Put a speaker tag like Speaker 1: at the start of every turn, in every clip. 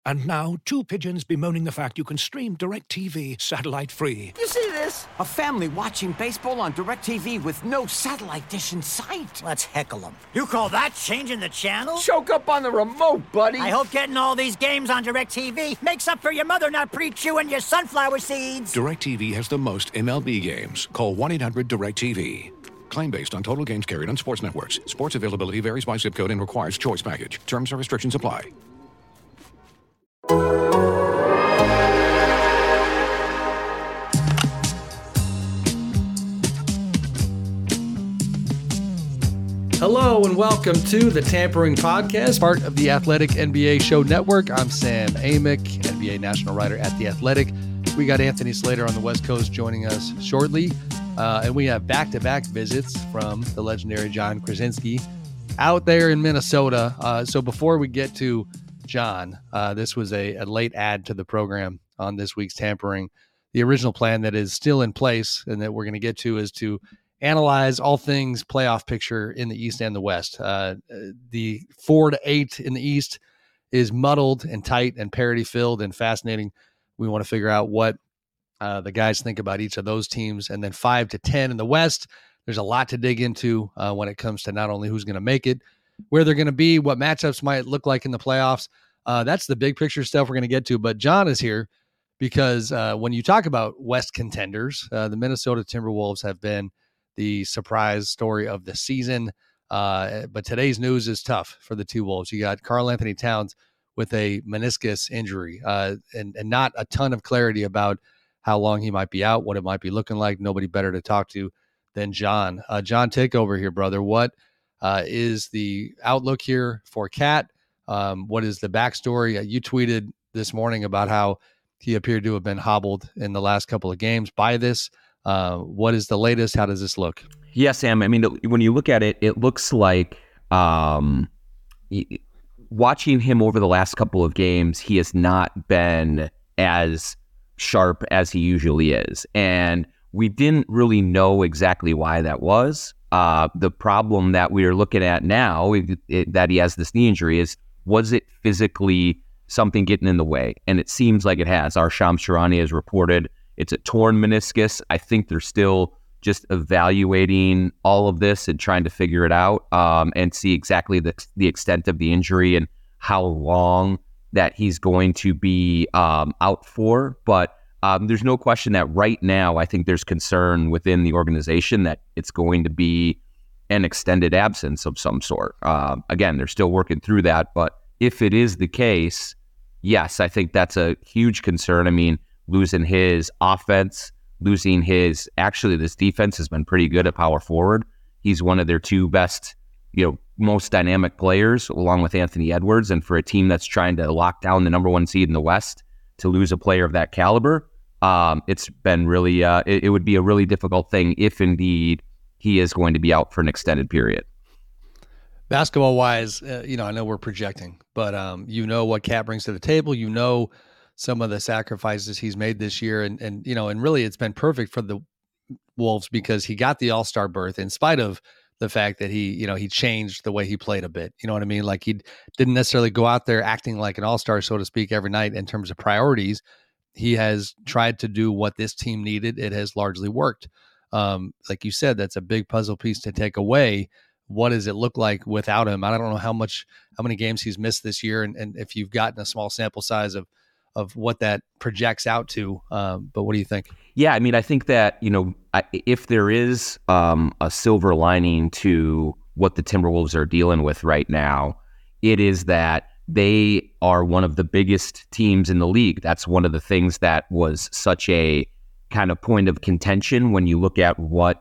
Speaker 1: And now, two pigeons bemoaning the fact you can stream DirecTV satellite-free.
Speaker 2: You see this? A family watching baseball on DirecTV with no satellite dish in sight.
Speaker 3: Let's heckle them.
Speaker 4: You call that changing the channel?
Speaker 2: Choke up on the remote, buddy.
Speaker 4: I hope getting all these games on DirecTV makes up for your mother not pre-chewing your sunflower seeds.
Speaker 1: DirecTV has the most MLB games. Call 1-800-DirecTV. Claim based on total games carried on sports networks. Sports availability varies by zip code and requires choice package. Terms and restrictions apply.
Speaker 5: Hello and welcome to the Tampering Podcast, part of the Athletic NBA Show Network. I'm Sam Amick, NBA national writer at The Athletic. We got Anthony Slater on the West Coast joining us shortly. And we have back-to-back visits from the legendary John Krasinski out there in Minnesota. So before we get to John, this was a late add to the program on this week's Tampering. The original plan that is still in place and that we're going to get to is to analyze all things playoff picture in the East and the West. The 4-8 in the East is muddled and tight and parity-filled and fascinating. We want to figure out what the guys think about each of those teams. And then 5-10 in the West, there's a lot to dig into when it comes to not only who's going to make it, where they're going to be, what matchups might look like in the playoffs. That's the big picture stuff we're going to get to. But John is here because when you talk about West contenders, the Minnesota Timberwolves have been the surprise story of the season. But today's news is tough for the two Wolves. You got Karl-Anthony Towns with a meniscus injury and not a ton of clarity about how long he might be out, what it might be looking like. Nobody better to talk to than John. John, take over here, brother. What is the outlook here for Cat? What is the backstory? You tweeted this morning about how he appeared to have been hobbled in the last couple of games by this. What is the latest? How does this look?
Speaker 6: Yeah, Sam. I mean, when you look at it, it looks like watching him over the last couple of games, he has not been as sharp as he usually is. And we didn't really know exactly why that was. The problem that we are looking at now, that he has this knee injury, was it physically something getting in the way? And it seems like it has. Our Shams Charania has reported it's a torn meniscus. I think they're still just evaluating all of this and trying to figure it out and see exactly the extent of the injury and how long that he's going to be out for. But there's no question that right now, I think there's concern within the organization that it's going to be an extended absence of some sort. Again, they're still working through that. But if it is the case, yes, I think that's a huge concern. I mean, losing his offense, actually this defense has been pretty good at power forward. He's one of their two best, most dynamic players along with Anthony Edwards. And for a team that's trying to lock down the number one seed in the West to lose a player of that caliber, it's been really, it would be a really difficult thing if indeed he is going to be out for an extended period.
Speaker 5: Basketball wise, I know we're projecting, but what Cat brings to the table, some of the sacrifices he's made this year. And really it's been perfect for the Wolves because he got the all-star berth in spite of the fact that he changed the way he played a bit. You know what I mean? Like he didn't necessarily go out there acting like an all-star, so to speak, every night in terms of priorities. He has tried to do what this team needed. It has largely worked. Like you said, that's a big puzzle piece to take away. What does it look like without him? I don't know how many games he's missed this year. And if you've gotten a small sample size of what that projects out to. But what do you think?
Speaker 6: Yeah, I mean, I think that, if there is a silver lining to what the Timberwolves are dealing with right now, it is that they are one of the biggest teams in the league. That's one of the things that was such a kind of point of contention when you look at what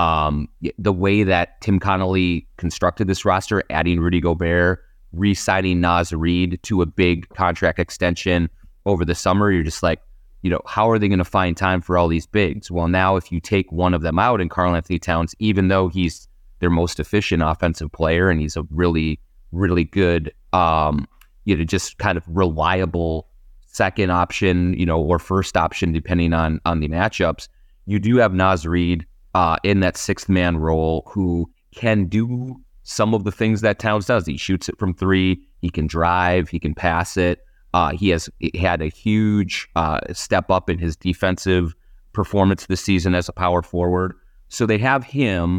Speaker 6: the way that Tim Connolly constructed this roster, adding Rudy Gobert, re-signing Naz Reid to a big contract extension over the summer. You're just like, how are they going to find time for all these bigs? Well, now if you take one of them out in Karl-Anthony Towns, even though he's their most efficient offensive player and he's a really, really good, just kind of reliable second option, or first option, depending on the matchups, you do have Naz Reid in that sixth man role who can do some of the things that Towns does. He shoots it from three. He can drive. He can pass it. He has had a huge step up in his defensive performance this season as a power forward. So they have him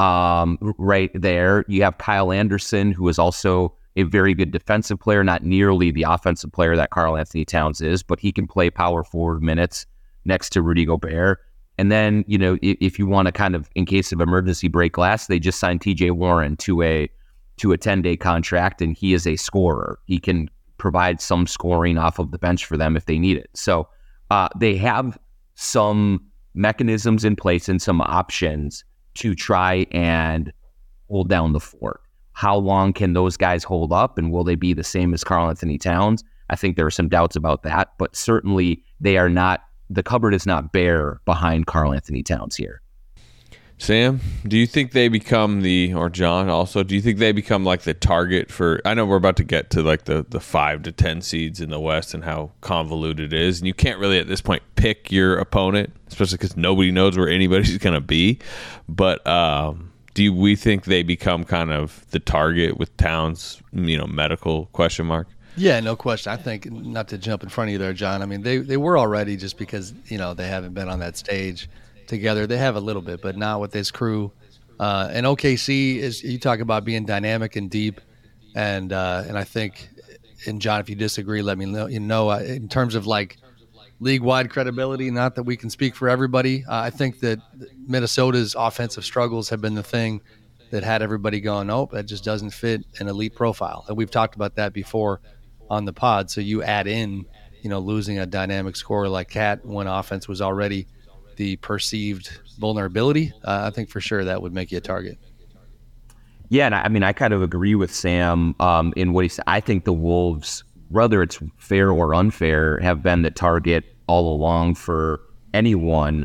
Speaker 6: right there. You have Kyle Anderson, who is also a very good defensive player, not nearly the offensive player that Karl-Anthony Towns is, but he can play power forward minutes next to Rudy Gobert. And then, if you want to kind of, in case of emergency, break glass, they just signed TJ Warren to a 10-day contract, and he is a scorer. He can provide some scoring off of the bench for them if they need it. So they have some mechanisms in place and some options to try and hold down the fort. How long can those guys hold up, and will they be the same as Karl-Anthony Towns? I think there are some doubts about that, but certainly they are not. The cupboard is not bare behind Karl-Anthony Towns here.
Speaker 3: Sam, do you think they become or John also, do you think they become like the target for, I know we're about to get to like the 5 to 10 seeds in the West and how convoluted it is, and you can't really at this point pick your opponent, especially because nobody knows where anybody's going to be, but do we think they become kind of the target with Towns, medical question mark?
Speaker 5: Yeah, no question. I think, not to jump in front of you there, John, I mean, they were already, just because, they haven't been on that stage together. They have a little bit, but not with this crew. And OKC is, you talk about being dynamic and deep. And I think, and John, if you disagree, let me know, in terms of like league-wide credibility, not that we can speak for everybody. I think that Minnesota's offensive struggles have been the thing that had everybody going, nope, that just doesn't fit an elite profile. And we've talked about that before on the pod. So you add in, losing a dynamic scorer like Cat when offense was already the perceived vulnerability. I think for sure that would make you a target.
Speaker 6: Yeah, and I kind of agree with Sam in what he said. I think the Wolves, whether it's fair or unfair, have been the target all along for anyone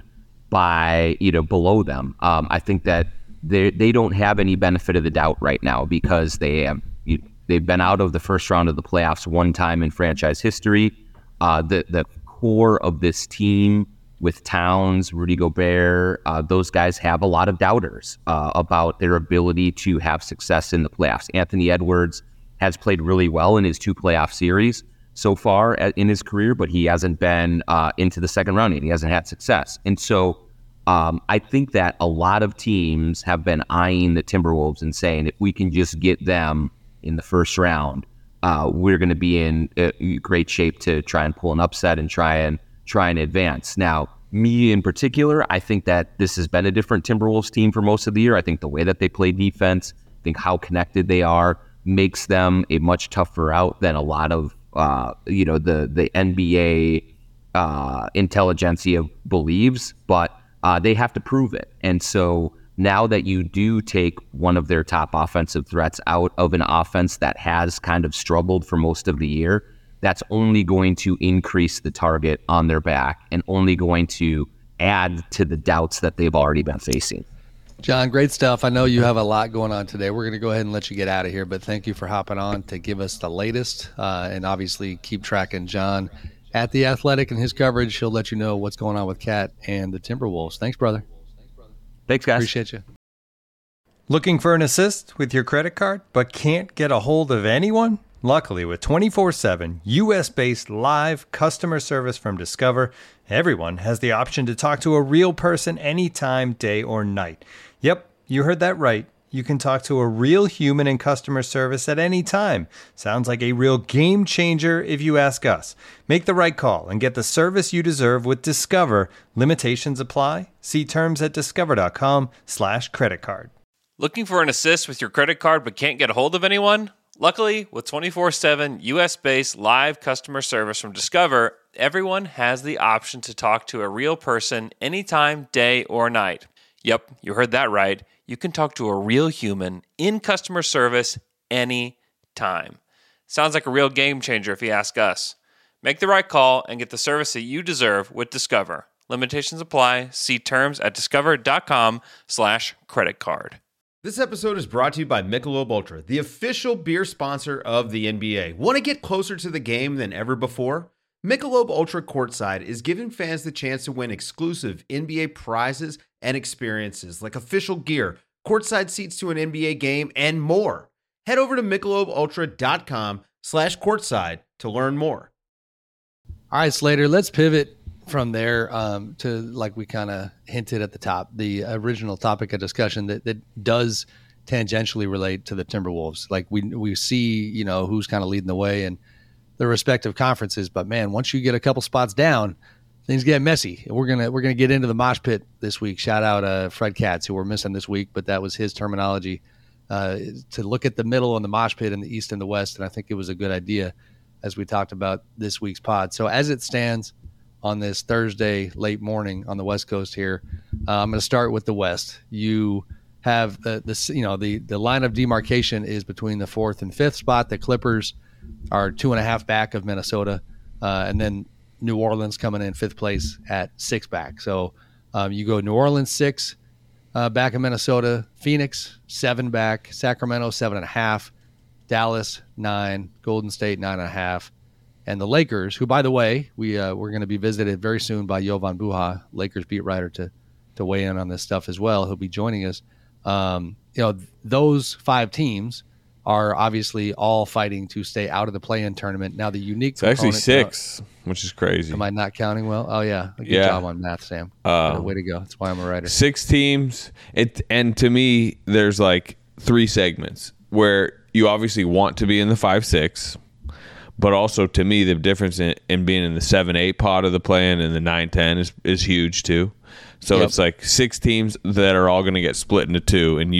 Speaker 6: by below them. I think that they don't have any benefit of the doubt right now because they've been out of the first round of the playoffs one time in franchise history. The core of this team with Towns, Rudy Gobert, those guys have a lot of doubters about their ability to have success in the playoffs. Anthony Edwards has played really well in his 2 playoff series so far in his career, but he hasn't been into the second round yet. He hasn't had success. And so I think that a lot of teams have been eyeing the Timberwolves and saying, if we can just get them in the first round, we're going to be in great shape to try and pull an upset and try and advance. Now, me in particular, I think that this has been a different Timberwolves team for most of the year. I think the way that they play defense, I think how connected they are, makes them a much tougher out than a lot of the NBA intelligentsia believes. But they have to prove it. And so now that you do take one of their top offensive threats out of an offense that has kind of struggled for most of the year, that's only going to increase the target on their back and only going to add to the doubts that they've already been facing.
Speaker 5: John, great stuff. I know you have a lot going on today. We're going to go ahead and let you get out of here, but thank you for hopping on to give us the latest, and obviously keep tracking John at The Athletic and his coverage. He'll let you know what's going on with Cat and the Timberwolves. Thanks, brother.
Speaker 6: Thanks, guys.
Speaker 5: Appreciate you.
Speaker 7: Looking for an assist with your credit card but can't get a hold of anyone? Luckily, with 24/7 U.S.-based live customer service from Discover, everyone has the option to talk to a real person anytime, day or night. Yep, you heard that right. You can talk to a real human in customer service at any time. Sounds like a real game changer if you ask us. Make the right call and get the service you deserve with Discover. Limitations apply. See terms at discover.com/creditcard.
Speaker 8: Looking for an assist with your credit card but can't get a hold of anyone? Luckily, with 24/7 U.S.-based live customer service from Discover, everyone has the option to talk to a real person anytime, day or night. Yep, you heard that right. You can talk to a real human in customer service anytime. Sounds like a real game changer if you ask us. Make the right call and get the service that you deserve with Discover. Limitations apply. See terms at discover.com/creditcard.
Speaker 9: This episode is brought to you by Michelob Ultra, the official beer sponsor of the NBA. Want to get closer to the game than ever before? Michelob Ultra Courtside is giving fans the chance to win exclusive NBA prizes and experiences like official gear, courtside seats to an NBA game, and more. Head over to MichelobUltra.com/courtside to learn more.
Speaker 5: All right, Slater, let's pivot from there to, like we kind of hinted at the top, the original topic of discussion that does tangentially relate to the Timberwolves. Like we see, you know, who's kind of leading the way in the respective conferences. But man, once you get a couple spots down, things get messy. We're gonna get into the mosh pit this week. Shout out Fred Katz, who we're missing this week, but that was his terminology to look at the middle and the mosh pit in the East and the West. And I think it was a good idea as we talked about this week's pod. So as it stands on this Thursday late morning on the West Coast here, I'm going to start with the West. You have the line of demarcation is between the 4th and 5th spot. The Clippers are 2.5 back of Minnesota, and then New Orleans coming in 5th place at 6 back. So you go New Orleans 6 back of Minnesota, Phoenix 7 back, Sacramento 7.5, Dallas 9, Golden State 9.5, and the Lakers, who, by the way, we're going to be visited very soon by Jovan Buha, Lakers beat writer, to weigh in on this stuff as well. He'll be joining us. Those 5 teams are obviously all fighting to stay out of the play-in tournament. Now, the unique
Speaker 3: it's actually 6, which is crazy.
Speaker 5: Am I not counting well? Oh, yeah. Good job on math, Sam. Way to go. That's why I'm a writer.
Speaker 3: 6 teams. And to me, there's like 3 segments where you obviously want to be in the 5-6, but also to me, the difference in being in the 7-8 pot of the play-in and the 9-10 is huge too. So It's like 6 teams that are all going to get split into 2, and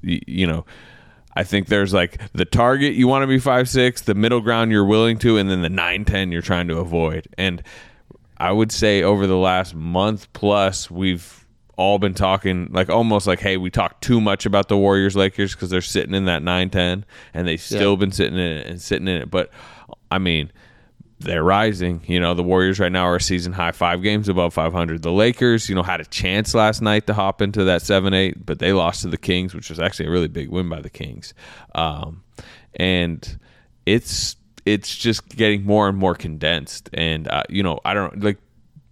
Speaker 3: I think there's like the target you want to be 5-6, the middle ground you're willing to, and then the 9-10 you're trying to avoid. And I would say over the last month plus, we've all been talking like almost like, hey, we talked too much about the Warriors Lakers because they're sitting in that 9-10, and they've still been sitting in it. But I mean, they're rising. The Warriors right now are a season high 5 games above 500. The Lakers, had a chance last night to hop into that 7-8, but they lost to the Kings, which was actually a really big win by the Kings. And it's just getting more and more condensed. And I don't like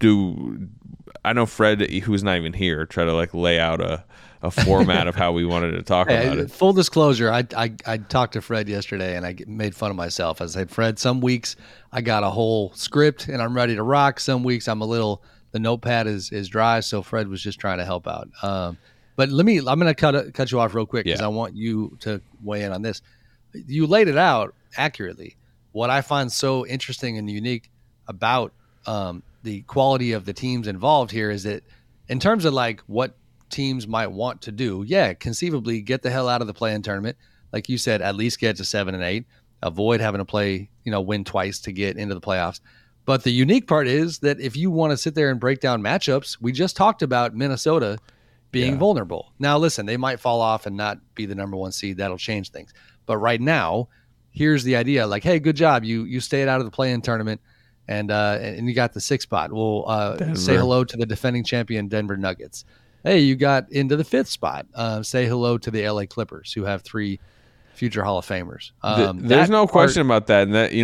Speaker 3: I know Fred, who's not even here, try to like lay out a format of how we wanted to talk about it.
Speaker 5: Full disclosure, I talked to Fred yesterday and I made fun of myself. I said, Fred, some weeks I got a whole script and I'm ready to rock. Some weeks the notepad is dry. So Fred was just trying to help out. But I'm going to cut you off real quick because I want you to weigh in on this. You laid it out accurately. What I find so interesting and unique about the quality of the teams involved here is that in terms of like what teams might want to do, conceivably get the hell out of the play-in tournament. Like you said, at least get to 7 and 8, avoid having to play, win twice to get into the playoffs. But the unique part is that if you want to sit there and break down matchups, we just talked about Minnesota being vulnerable. Now, listen, they might fall off and not be the number 1 seed. That'll change things. But right now, here's the idea. Like, hey, good job. You stayed out of the play-in tournament. And you got the 6th spot. We'll say hello to the defending champion Denver Nuggets. Hey, you got into the 5th spot. Say hello to the LA Clippers, who have 3 future Hall of Famers.
Speaker 3: There's no question about that. And that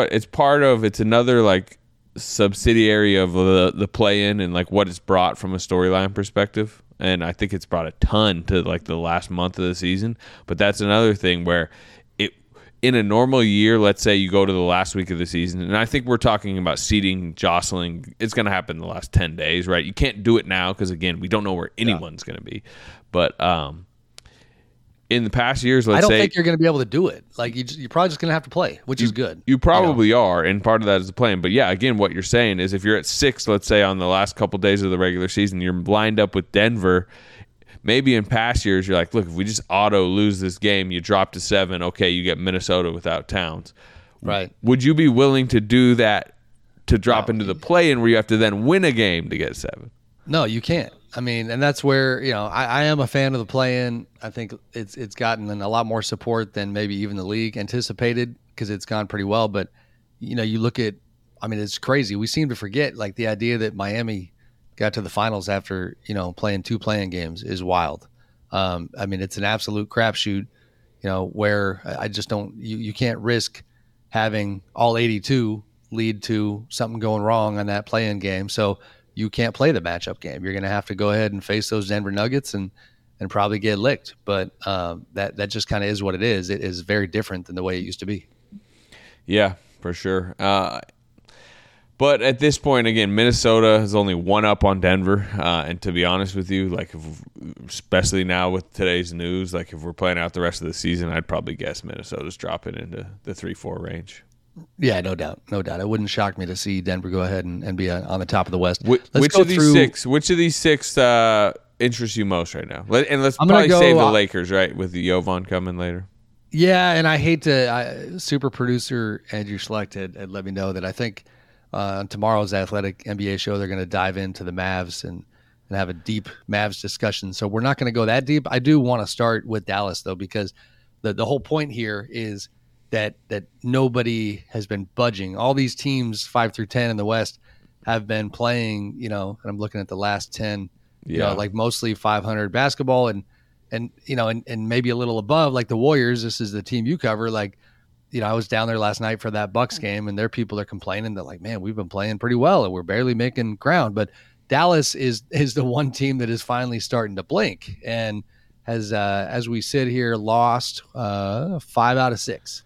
Speaker 3: it's another like subsidiary of the play-in and like what it's brought from a storyline perspective. And I think it's brought a ton to like the last month of the season. But that's another thing where in a normal year, let's say you go to the last week of the season, and I think we're talking about seeding, jostling. It's going to happen in the last 10 days, right? You can't do it now because, again, we don't know where anyone's going to be. But in the past years, I don't
Speaker 5: think you're going to be able to do it. Like you're probably just going to have to play, which is good.
Speaker 3: You probably are, and part of that is the plan. But, again, what you're saying is if you're at 6, let's say, on the last couple of days of the regular season, you're lined up with Denver. Maybe in past years, you're like, look, if we just auto lose this game, you drop to 7, okay, you get Minnesota without Towns.
Speaker 5: Right.
Speaker 3: Would you be willing to do that to drop into the play-in where you have to then win a game to get 7?
Speaker 5: No, you can't. I mean, and that's where, I am a fan of the play-in. I think it's gotten a lot more support than maybe even the league anticipated because it's gone pretty well. But, you look at, it's crazy. We seem to forget, like, the idea that Miami got to the finals after, playing 2 play-in games is wild. It's an absolute crapshoot, where I just don't, you can't risk having all 82 lead to something going wrong on that play-in game. So you can't play the matchup game. You're going to have to go ahead and face those Denver Nuggets and probably get licked. But that just kind of is what it is. It is very different than the way it used to be.
Speaker 3: Yeah, for sure. But at this point, again, Minnesota is only one up on Denver. And to be honest with you, like especially now with today's news, like if we're playing out the rest of the season, I'd probably guess Minnesota's dropping into the 3-4 range.
Speaker 5: Yeah, no doubt. It wouldn't shock me to see Denver go ahead and be on the top of the West.
Speaker 3: Which of these six interests you most right now? Let's probably save the Lakers, right, with the Jovan coming later.
Speaker 5: Yeah, and I hate to super producer Andrew Schlecht had let me know that I think on tomorrow's Athletic NBA show they're going to dive into the Mavs and have a deep Mavs discussion. So we're not going to go that deep. I do want to start with Dallas though, because the whole point here is that nobody has been budging. All these teams 5 through 10 in the West have been playing, and I'm looking at the last 10, like mostly 500 basketball and maybe a little above, like the Warriors. This is the team you cover. Like, I was down there last night for that Bucks game, and their people are complaining that, like, man, we've been playing pretty well and we're barely making ground. But Dallas is the one team that is finally starting to blink and has, as we sit here, lost 5 out of 6.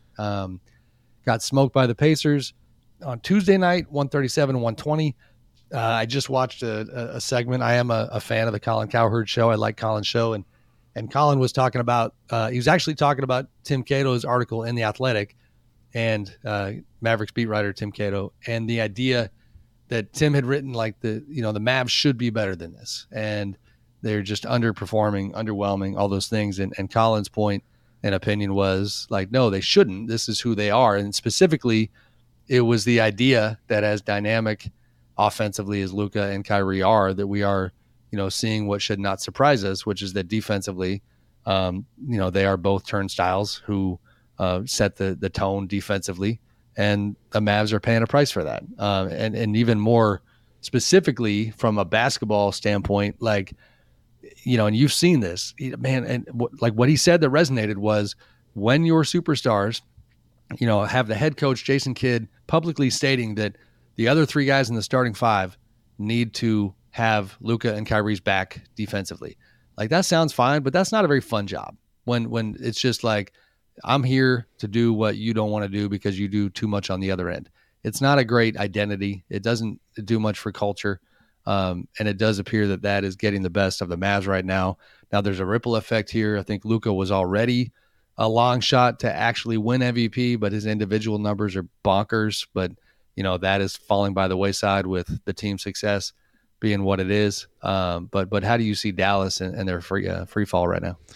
Speaker 5: Got smoked by the Pacers on Tuesday night, 137-120. I just watched a segment. I am a fan of the Colin Cowherd show. I like Colin's show, and Colin was talking about, he was actually talking about Tim Cato's article in The Athletic and Mavericks beat writer Tim Cato, and the idea that Tim had written, like, the Mavs should be better than this. And they're just underperforming, underwhelming, all those things. And Colin's point and opinion was like, no, they shouldn't. This is who they are. And specifically, it was the idea that as dynamic offensively as Luka and Kyrie are, that we are, seeing what should not surprise us, which is that defensively, they are both turnstiles who set the tone defensively, and the Mavs are paying a price for that. And even more specifically from a basketball standpoint, like, and you've seen this, man, and what he said that resonated was when your superstars, have the head coach, Jason Kidd, publicly stating that the other 3 guys in the starting 5 need to have Luka and Kyrie's back defensively. Like, that sounds fine, but that's not a very fun job when it's just like, I'm here to do what you don't want to do because you do too much on the other end. It's not a great identity. It doesn't do much for culture. And it does appear that is getting the best of the Mavs right now. Now there's a ripple effect here. I think Luka was already a long shot to actually win MVP, but his individual numbers are bonkers. But, that is falling by the wayside with the team success being what it is. But how do you see Dallas and their free fall right now?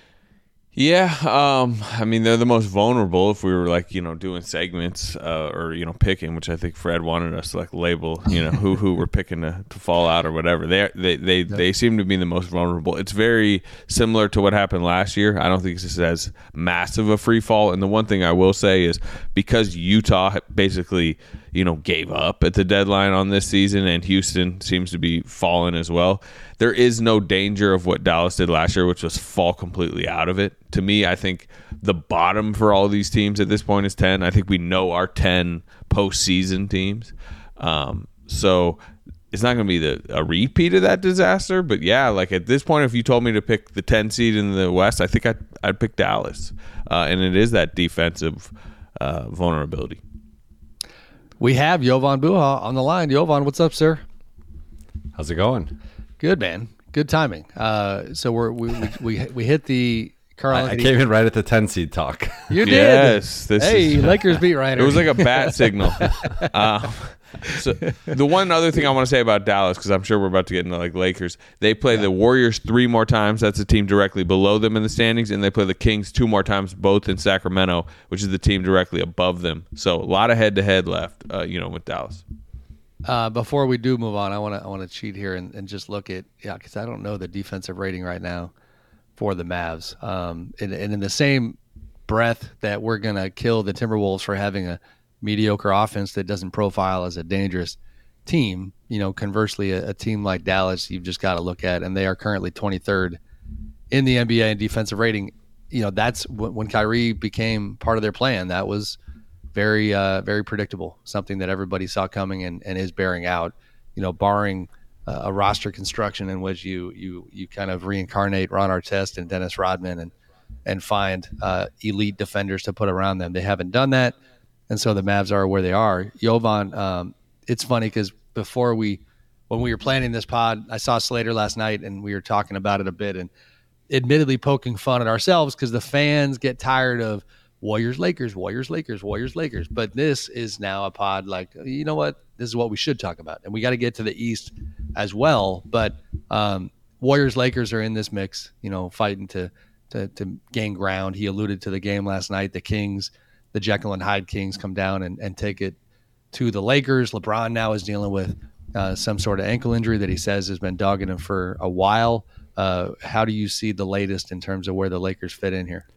Speaker 3: Yeah, I mean, they're the most vulnerable if we were like, doing segments or, picking, which I think Fred wanted us to like label, who we're picking to fall out or whatever. They seem to be the most vulnerable. It's very similar to what happened last year. I don't think this is as massive a free fall. And the one thing I will say is because Utah basically, gave up at the deadline on this season and Houston seems to be falling as well, there is no danger of what Dallas did last year, which was fall completely out of it. To me, I think the bottom for all these teams at this point is 10. I think we know our 10 postseason teams. So it's not going to be a repeat of that disaster. But, yeah, like at this point, if you told me to pick the 10 seed in the West, I think I'd pick Dallas. And it is that defensive vulnerability.
Speaker 5: We have Jovan Buha on the line. Jovan, what's up, sir?
Speaker 10: How's it going?
Speaker 5: Good, man. Good timing. So we hit the Carl.
Speaker 10: I came in right at the 10 seed talk.
Speaker 5: You did.
Speaker 3: Yes.
Speaker 5: Lakers beat writer.
Speaker 3: It was like a bat signal. So the one other thing I want to say about Dallas, because I'm sure we're about to get into like Lakers, they play the Warriors 3 more times. That's a team directly below them in the standings, and they play the Kings 2 more times, both in Sacramento, which is the team directly above them. So a lot of head-to-head left, with Dallas.
Speaker 5: Before we do move on, I want to cheat here and just look at because I don't know the defensive rating right now for the Mavs. And in the same breath that we're gonna kill the Timberwolves for having a mediocre offense that doesn't profile as a dangerous team, conversely, a team like Dallas, you've just got to look at, and they are currently 23rd in the NBA in defensive rating. That's when Kyrie became part of their plan. That was very, very predictable, something that everybody saw coming and is bearing out, barring a roster construction in which you kind of reincarnate Ron Artest and Dennis Rodman and find elite defenders to put around them. They haven't done that. And so the Mavs are where they are. Jovan, it's funny because when we were planning this pod, I saw Slater last night and we were talking about it a bit and admittedly poking fun at ourselves because the fans get tired of Warriors, Lakers, Warriors, Lakers, Warriors, Lakers. But this is now a pod like, you know what? This is what we should talk about. And we got to get to the East as well. But Warriors, Lakers are in this mix, fighting to gain ground. He alluded to the game last night. The Kings, the Jekyll and Hyde Kings come down and take it to the Lakers. LeBron now is dealing with some sort of ankle injury that he says has been dogging him for a while. How do you see the latest in terms of where the Lakers fit in here?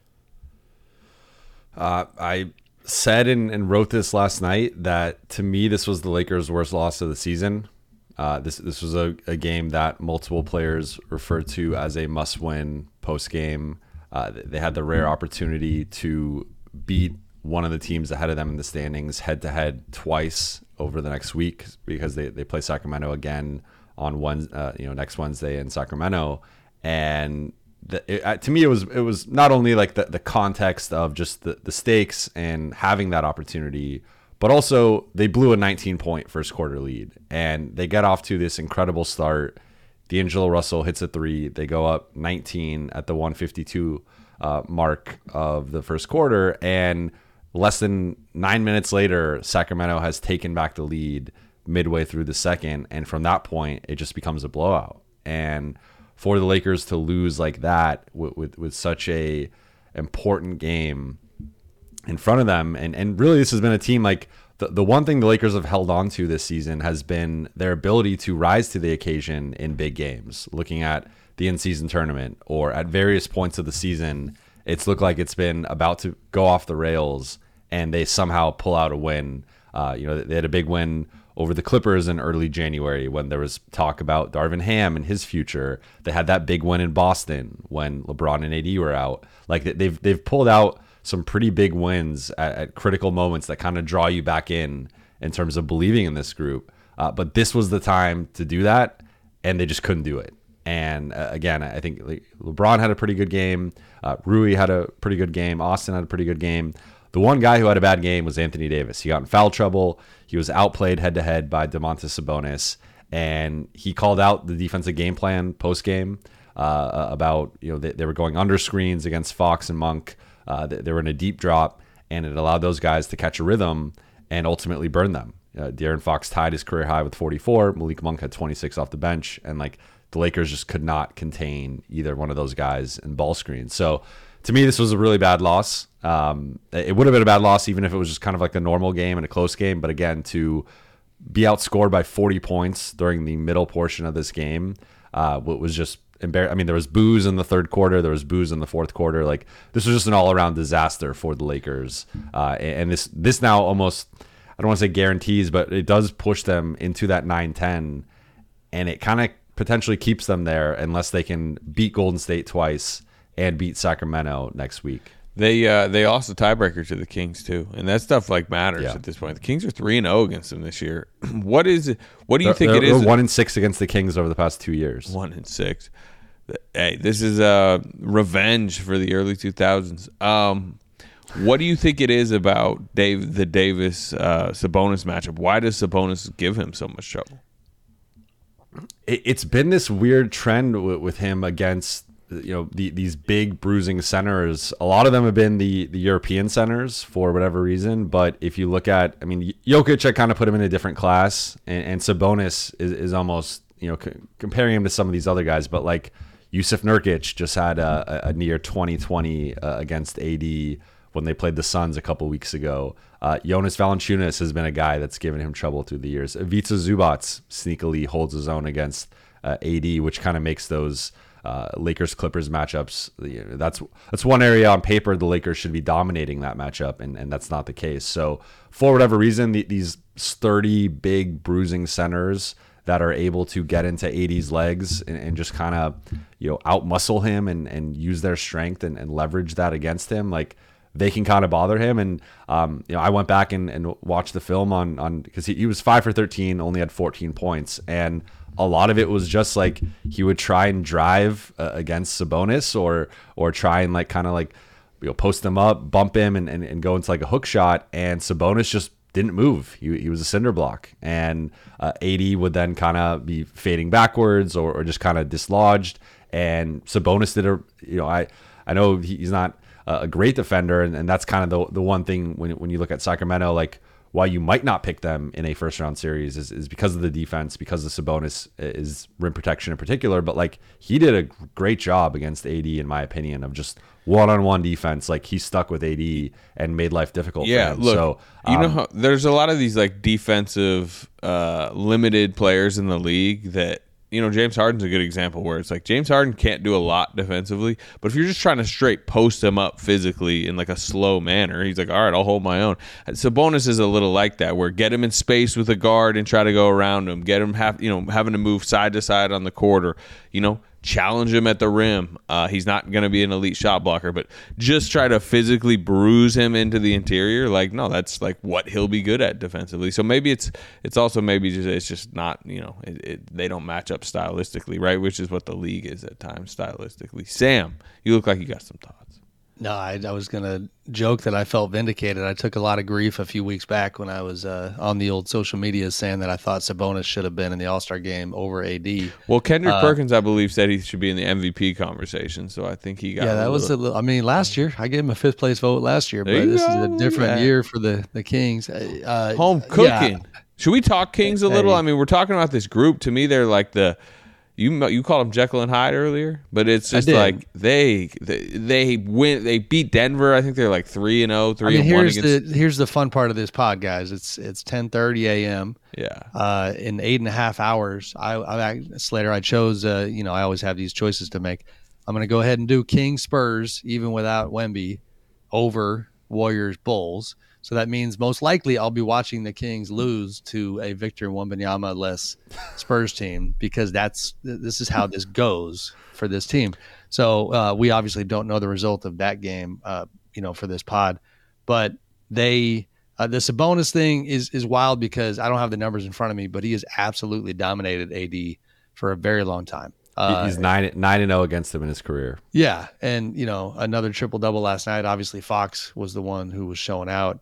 Speaker 10: I said and wrote this last night that to me this was the Lakers' worst loss of the season. This was a game that multiple players referred to as a must-win post-game. They had the rare opportunity to beat one of the teams ahead of them in the standings head-to-head twice over the next week because they play Sacramento again on next Wednesday in Sacramento. And to me, it was not only like the context of just the stakes and having that opportunity, but also they blew a 19-point first quarter lead, and they get off to this incredible start. D'Angelo Russell hits a three. They go up 19 at the 152 mark of the first quarter, and less than 9 minutes later, Sacramento has taken back the lead midway through the second, and from that point, it just becomes a blowout. And for the Lakers to lose like that with such a important game in front of them, and really this has been a team like the one thing the Lakers have held on to this season has been their ability to rise to the occasion in big games. Looking at the in-season tournament or at various points of the season, it's looked like it's been about to go off the rails, and they somehow pull out a win. They had a big win over the Clippers in early January when there was talk about Darvin Ham and his future. They had that big win in Boston when LeBron and AD were out. Like they've pulled out some pretty big wins at critical moments that kind of draw you back in terms of believing in this group. But this was the time to do that, and they just couldn't do it. And again, I think LeBron had a pretty good game. Rui had a pretty good game. Austin had a pretty good game. The one guy who had a bad game was Anthony Davis. He got in foul trouble. He was outplayed head-to-head by Domantas Sabonis, and he called out the defensive game plan post-game about they were going under screens against Fox and Monk. They were in a deep drop, and it allowed those guys to catch a rhythm and ultimately burn them. De'Aaron Fox tied his career high with 44. Malik Monk had 26 off the bench, and the Lakers just could not contain either one of those guys in ball screens. So to me, this was a really bad loss. It would have been a bad loss even if it was just kind of like a normal game and a close game. But again, to be outscored by 40 points during the middle portion of this game was just embarrassing. I mean, there was boos in the third quarter. There was boos in the fourth quarter. Like, this was just an all-around disaster for the Lakers. And this now almost, I don't want to say guarantees, but it does push them into that 9-10. And it kind of potentially keeps them there unless they can beat Golden State twice and beat Sacramento next week.
Speaker 3: They lost the tiebreaker to the Kings too, and that stuff matters at this point. The Kings are 3-0 against them this year. What is it? What do you think it is?
Speaker 10: 1-6 against the Kings over the past 2 years.
Speaker 3: 1-6. Hey, this is revenge for the early 2000s. What do you think it is about the Davis Sabonis matchup? Why does Sabonis give him so much trouble?
Speaker 10: It's been this weird trend with him against these big bruising centers. A lot of them have been the European centers for whatever reason. But if you look at, Jokic, I kind of put him in a different class, and Sabonis is almost, comparing him to some of these other guys. But like Yusuf Nurkic just had a near 20-20 against AD when they played the Suns a couple weeks ago. Jonas Valanciunas has been a guy that's given him trouble through the years. Ivica Zubac sneakily holds his own against AD, which kind of makes those Lakers-Clippers matchups. That's one area on paper the Lakers should be dominating that matchup, and that's not the case. So for whatever reason, these sturdy, big, bruising centers that are able to get into AD's legs and just kind of out-muscle him and use their strength and leverage that against him, like, they can kind of bother him. And I went back and watched the film on because he was 5 for 13, only had 14 points, and a lot of it was just like he would try and drive against Sabonis or try and post him up, bump him, and go into like a hook shot, and Sabonis just didn't move. He was a cinder block, and AD would then kind of be fading backwards or just kind of dislodged. And Sabonis did I know he's not a great defender, and that's kind of the one thing when you look at Sacramento, like why you might not pick them in a first round series is because of the defense, because of Sabonis is rim protection in particular. But like he did a great job against AD, in my opinion, of just one-on-one defense. Like he stuck with AD and made life difficult for him.
Speaker 3: Look,
Speaker 10: So
Speaker 3: how there's a lot of these like defensive limited players in the league that, James Harden's a good example where it's like James Harden can't do a lot defensively, but if you're just trying to straight post him up physically in like a slow manner, he's like, all right, I'll hold my own. Sabonis is a little like that, where get him in space with a guard and try to go around him, get him having to move side to side on the court, or challenge him at the rim. He's not going to be an elite shot blocker, but just try to physically bruise him into the interior. Like, no, that's like what he'll be good at defensively. So maybe it's also it's just not, they don't match up stylistically, right? Which is what the league is at times stylistically. Sam, you look like you got some thoughts.
Speaker 5: No, I was going to joke that I felt vindicated. I took a lot of grief a few weeks back when I was on the old social media saying that I thought Sabonis should have been in the All-Star game over AD.
Speaker 3: Well, Kendrick Perkins, I believe, said he should be in the MVP conversation, so I think he got
Speaker 5: last year. I gave him a fifth-place vote last year, but this is a different year for the Kings.
Speaker 3: Home cooking. Yeah. Should we talk Kings a little? I mean, we're talking about this group. To me, they're like you called them Jekyll and Hyde earlier, but it's just like they win. They beat Denver. I think they're like 3-0, 3-1.
Speaker 5: Here's the fun part of this pod, guys. It's 10:30 a.m.
Speaker 3: Yeah.
Speaker 5: In 8.5 hours, Slater. I chose. I always have these choices to make. I'm going to go ahead and do Kings Spurs, even without Wemby, over Warriors Bulls. So that means most likely I'll be watching the Kings lose to a Victor Wembanyama-less Spurs team, because this is how this goes for this team. So we obviously don't know the result of that game, for this pod. But the Sabonis thing is wild because I don't have the numbers in front of me, but he has absolutely dominated AD for a very long time.
Speaker 10: He's 9-0 against him in his career.
Speaker 5: Yeah, and another triple-double last night. Obviously, Fox was the one who was showing out.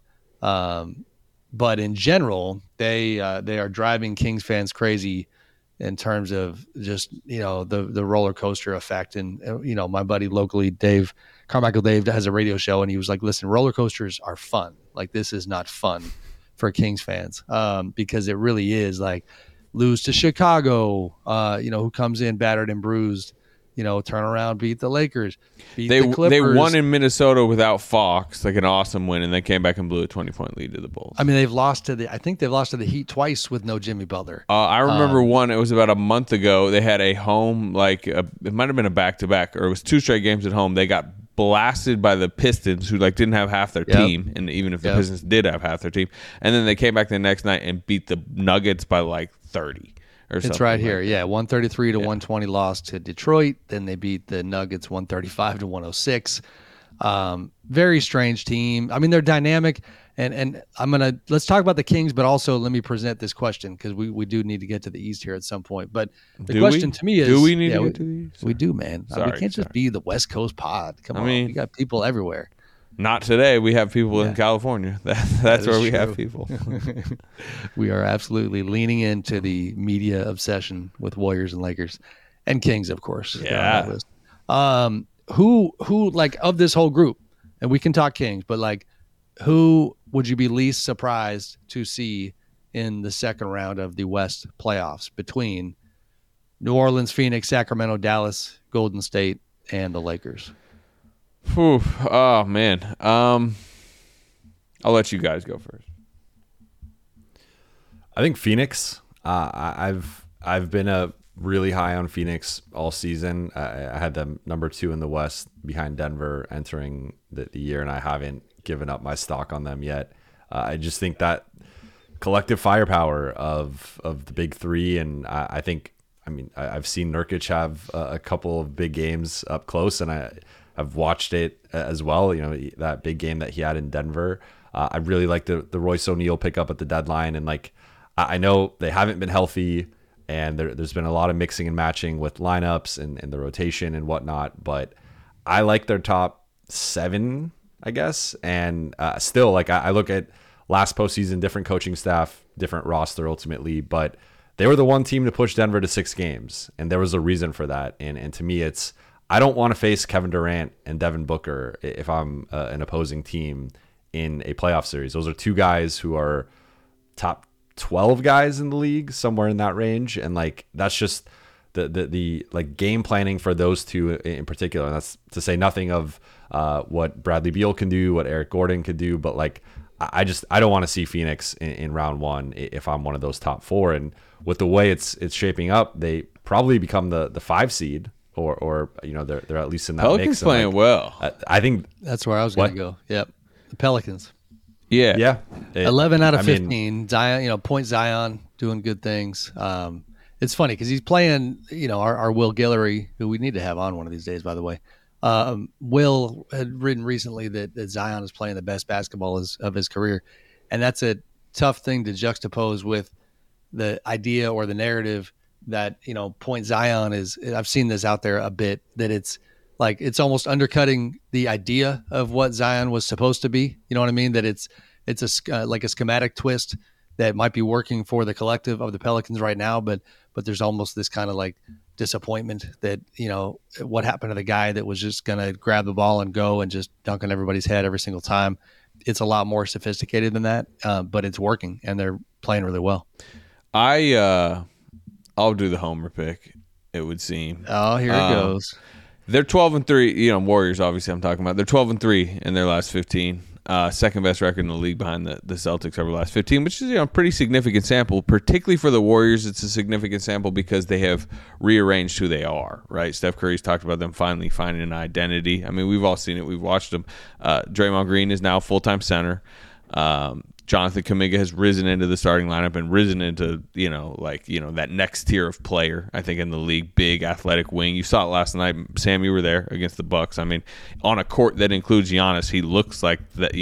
Speaker 5: But in general, they are driving Kings fans crazy in terms of just the roller coaster effect. And my buddy locally, Carmichael Dave, has a radio show, and he was like, "Listen, roller coasters are fun. Like, this is not fun for Kings fans because it really is like lose to Chicago, who comes in battered and bruised." Turn around, beat the Lakers, beat the Clippers.
Speaker 3: They won in Minnesota without Fox, like an awesome win, and they came back and blew a 20-point lead to the Bulls.
Speaker 5: I mean, they've lost to the Heat twice with no Jimmy Butler.
Speaker 3: I remember one. It was about a month ago. They had a home, it might have been a back-to-back, or it was 2 straight games at home. They got blasted by the Pistons, who didn't have half their team, and even if the Pistons did have half their team, and then they came back the next night and beat the Nuggets by 30.
Speaker 5: It's right here. 133 to 120 loss to Detroit. Then they beat the Nuggets 135 to 106. Very strange team. I mean, they're dynamic. And let's talk about the Kings, but also let me present this question, because we do need to get to the East here at some point. But the question to me is,
Speaker 3: do we need to get to the East?
Speaker 5: We do, man. We can't just be the West Coast pod. Come on, we got people everywhere.
Speaker 3: Not today. We have people in California. That's where we have people.
Speaker 5: We are absolutely leaning into the media obsession with Warriors and Lakers and Kings, of course.
Speaker 3: Yeah.
Speaker 5: Who of this whole group, and we can talk Kings, but who would you be least surprised to see in the second round of the West playoffs between New Orleans, Phoenix, Sacramento, Dallas, Golden State, and the Lakers?
Speaker 3: Whew. Oh man. I'll let you guys go first.
Speaker 10: I think Phoenix. I've been really high on Phoenix all season. I had them number 2 in the West behind Denver entering the year, and I haven't given up my stock on them yet. I just think that collective firepower of the big three, and I've seen Nurkic have a couple of big games up close, and I've watched it as well. That big game that he had in Denver. I really like the Royce O'Neal pickup at the deadline, and I know they haven't been healthy, and there's been a lot of mixing and matching with lineups and the rotation and whatnot. But I like their top 7, I guess, and still I look at last postseason, different coaching staff, different roster ultimately, but they were the one team to push Denver to 6 games, and there was a reason for that. And to me, I don't want to face Kevin Durant and Devin Booker if I'm an opposing team in a playoff series. Those are 2 guys who are top 12 guys in the league, somewhere in that range, and like that's just the like game planning for those 2 in particular. And that's to say nothing of what Bradley Beal can do, what Eric Gordon could do, but like I don't want to see Phoenix in round 1 if I'm one of those top 4. And with the way it's shaping up, they probably become the 5 seed, or they're at least in that
Speaker 3: Pelicans
Speaker 10: mix.
Speaker 3: Playing well.
Speaker 10: I think
Speaker 5: that's where I was going to go. Yep, the Pelicans.
Speaker 3: Yeah.
Speaker 5: 11 out of 15. Zion, point Zion doing good things. It's funny because he's playing, our Will Guillory, who we need to have on one of these days, by the way. Will had written recently that Zion is playing the best basketball of his career. And that's a tough thing to juxtapose with the idea or the narrative that, point Zion is. I've seen this out there a bit, that it's almost undercutting the idea of what Zion was supposed to be. You know what I mean? That it's like a schematic twist that might be working for the collective of the Pelicans right now, but there's almost this kind of like disappointment that, what happened to the guy that was just going to grab the ball and go and just dunk on everybody's head every single time. It's a lot more sophisticated than that, but it's working and they're playing really well.
Speaker 3: I'll do the homer pick, it would seem.
Speaker 5: Oh, here it goes.
Speaker 3: They're 12-3. Warriors, obviously, I'm talking about. They're 12-3 in their last 15. Second best record in the league behind the Celtics over the last 15, which is a pretty significant sample. Particularly for the Warriors, it's a significant sample because they have rearranged who they are. Right? Steph Curry's talked about them finally finding an identity. I mean, we've all seen it. We've watched them. Draymond Green is now full-time center. Jonathan Kuminga has risen into the starting lineup and risen into, that next tier of player, I think, in the league. Big athletic wing. You saw it last night. Sam, you were there against the Bucks. I mean, on a court that includes Giannis, he looks like that,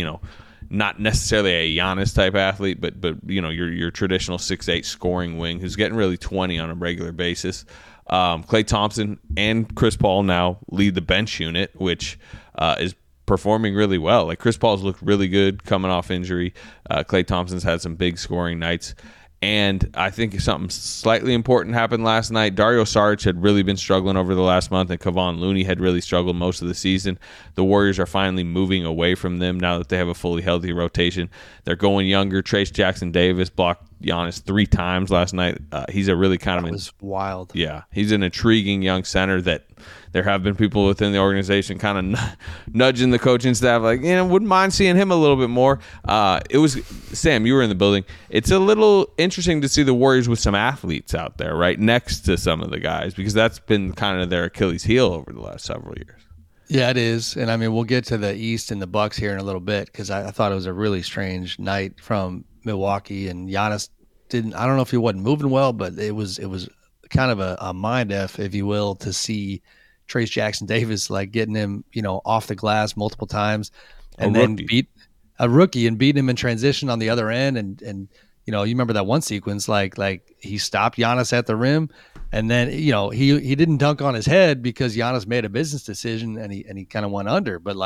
Speaker 3: not necessarily a Giannis type athlete, but your traditional 6'8" scoring wing who's getting really 20 on a regular basis. Klay Thompson and Chris Paul now lead the bench unit, which is performing really well. Like Chris Paul's looked really good coming off injury. Klay Thompson's had some big scoring nights. And I think something slightly important happened last night. Dario Saric had really been struggling over the last month, and Kevon Looney had really struggled most of the season. The Warriors are finally moving away from them now that they have a fully healthy rotation. They're going younger. Trace Jackson-Davis blocked Giannis 3 times last night. He's a really kind
Speaker 5: That was wild.
Speaker 3: Yeah, he's an intriguing young center that there have been people within the organization kind of nudging the coaching staff like, wouldn't mind seeing him a little bit more. It was, Sam, you were in the building. It's a little interesting to see the Warriors with some athletes out there right next to some of the guys, because that's been kind of their Achilles heel over the last several years.
Speaker 5: Yeah, it is. And I mean, we'll get to the East and the Bucks here in a little bit, because I thought it was a really strange night from Milwaukee, and Giannis I don't know if he wasn't moving well, but it was kind of a mind F, if you will, to see Trace Jackson-Davis like getting him, off the glass multiple times, and then beat a rookie and beat him in transition on the other end. And you remember that one sequence, like he stopped Giannis at the rim, and then he didn't dunk on his head because Giannis made a business decision and he kind of went under, but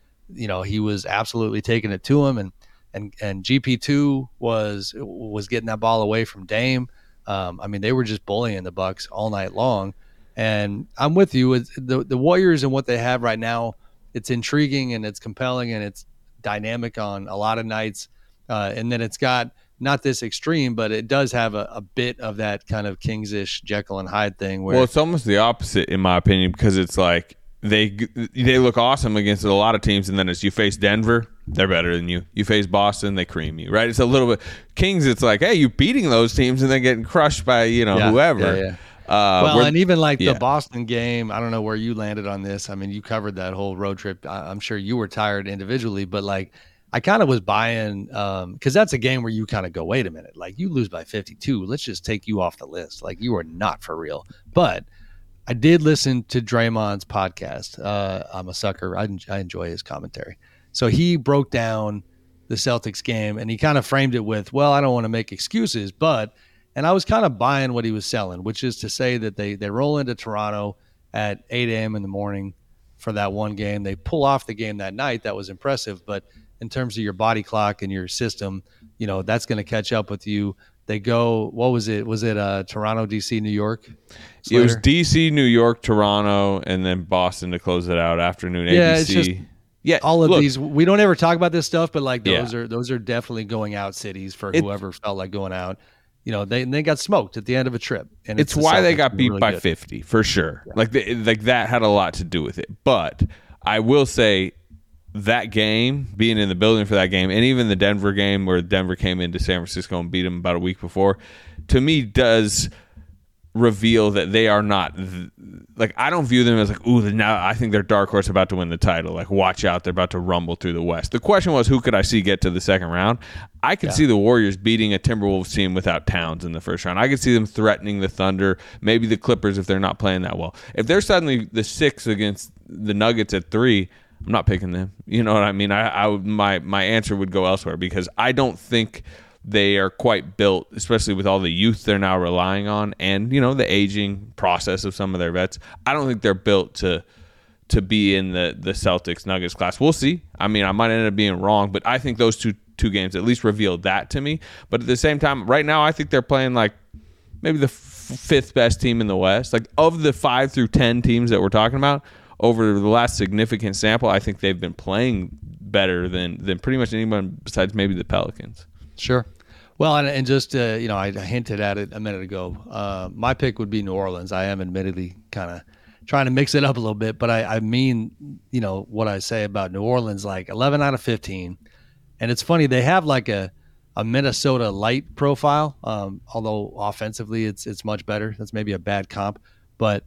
Speaker 5: he was absolutely taking it to him, and GP2 was getting that ball away from Dame. I mean, they were just bullying the Bucks all night long. And I'm with you with the Warriors and what they have right now. It's intriguing and it's compelling and it's dynamic on a lot of nights. And then it's got not this extreme, but it does have a bit of that kind of Kings-ish Jekyll and Hyde thing. Well,
Speaker 3: it's almost the opposite in my opinion, because it's like they look awesome against a lot of teams, and then as you face Denver, they're better than you. You face Boston, they cream you, right? It's a little bit Kings. It's like, hey, you're beating those teams and then getting crushed by whoever.
Speaker 5: Yeah. And even the Boston game, I don't know where you landed on this. I mean, you covered that whole road trip. I'm sure you were tired individually, but I kind of was buying, because that's a game where you kind of go, wait a minute, you lose by 52. Let's just take you off the list. You are not for real. But I did listen to Draymond's podcast. I'm a sucker. I enjoy his commentary. So he broke down the Celtics game and he kind of framed it with, well, I don't want to make excuses, and I was kind of buying what he was selling, which is to say that they roll into Toronto at 8 a.m. in the morning for that one game. They pull off the game that night. That was impressive, but in terms of your body clock and your system, that's going to catch up with you. They go, what was it? Was it Toronto, DC, New York?
Speaker 3: Slater? It was DC, New York, Toronto, and then Boston to close it out. Afternoon ABC.
Speaker 5: Yeah, it's just, all of these. We don't ever talk about this stuff, but like those are definitely going out cities for whoever felt like going out. They got smoked at the end of a trip, and
Speaker 3: it's why they got beat by 50 for sure. Yeah. Like that had a lot to do with it. But I will say, that game, being in the building for that game, and even the Denver game where Denver came into San Francisco and beat them about a week before, to me does reveal that they are not, like, I don't view them as like, ooh, now I think they're dark horse about to win the title. Like, watch out, they're about to rumble through the West. The question was, who could I see get to the second round? I could see the Warriors beating a Timberwolves team without Towns in the first round. I could see them threatening the Thunder, maybe the Clippers if they're not playing that well. If they're suddenly the 6 against the Nuggets at 3, I'm not picking them. You know what I mean? My answer would go elsewhere, because I don't think they are quite built, especially with all the youth they're now relying on, and the aging process of some of their vets. I don't think they're built to be in the Celtics Nuggets class. We'll see. I mean, I might end up being wrong, but I think those two games at least revealed that to me. But at the same time, right now, I think they're playing like maybe the 5th best team in the West. Like, of the 5 through 10 teams that we're talking about, over the last significant sample, I think they've been playing better than pretty much anyone besides maybe the Pelicans.
Speaker 5: Sure. Well, and just, I hinted at it a minute ago. My pick would be New Orleans. I am admittedly kind of trying to mix it up a little bit, but I mean, what I say about New Orleans, like 11 out of 15. And it's funny, they have like a Minnesota light profile, although offensively it's much better. That's maybe a bad comp. But,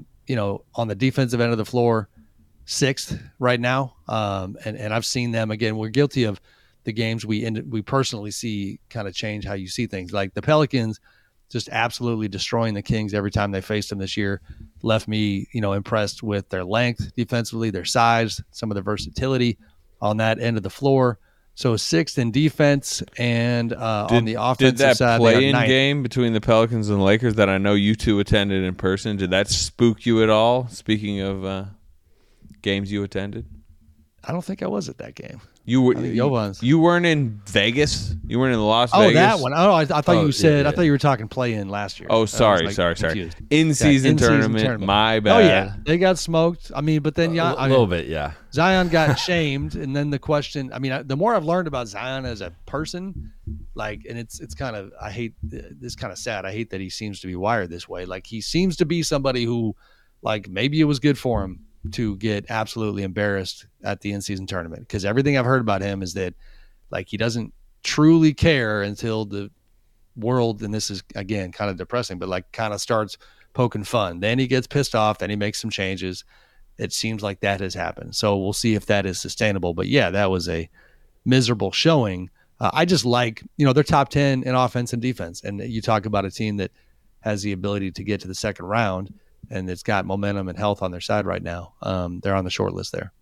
Speaker 5: on the defensive end of the floor, 6th right now. And I've seen them, again, we're guilty of the games we personally see kind of change how you see things. Like the Pelicans just absolutely destroying the Kings every time they faced them this year left me, impressed with their length defensively, their size, some of the versatility on that end of the floor. So 6th in defense, and on the offensive side,
Speaker 3: did that play-in game between the Pelicans and the Lakers that I know you two attended in person, did that spook you at all? Speaking of games you attended,
Speaker 5: I don't think I was at that game.
Speaker 3: You weren't in Vegas. You weren't in Las Vegas.
Speaker 5: Oh, that one. Oh, I thought you said. I thought you were talking play-in last year.
Speaker 3: Oh, sorry. In-season tournament. My bad.
Speaker 5: Oh yeah, they got smoked. I mean, but then
Speaker 10: a little bit, yeah.
Speaker 5: Zion got shamed, and then the question. I mean, the more I've learned about Zion as a person, like, and it's kind of, I hate this, kind of sad. I hate that he seems to be wired this way. Like, he seems to be somebody who, like, maybe it was good for him to get absolutely embarrassed at the in-season tournament, because everything I've heard about him is that, like, he doesn't truly care until the world, and this is again kind of depressing, but like kind of starts poking fun. Then he gets pissed off, then he makes some changes. It seems like that has happened. So we'll see if that is sustainable. But yeah, that was a miserable showing. I just like, they're top 10 in offense and defense. And you talk about a team that has the ability to get to the second round, and it's got momentum and health on their side right now. They're on the short list there.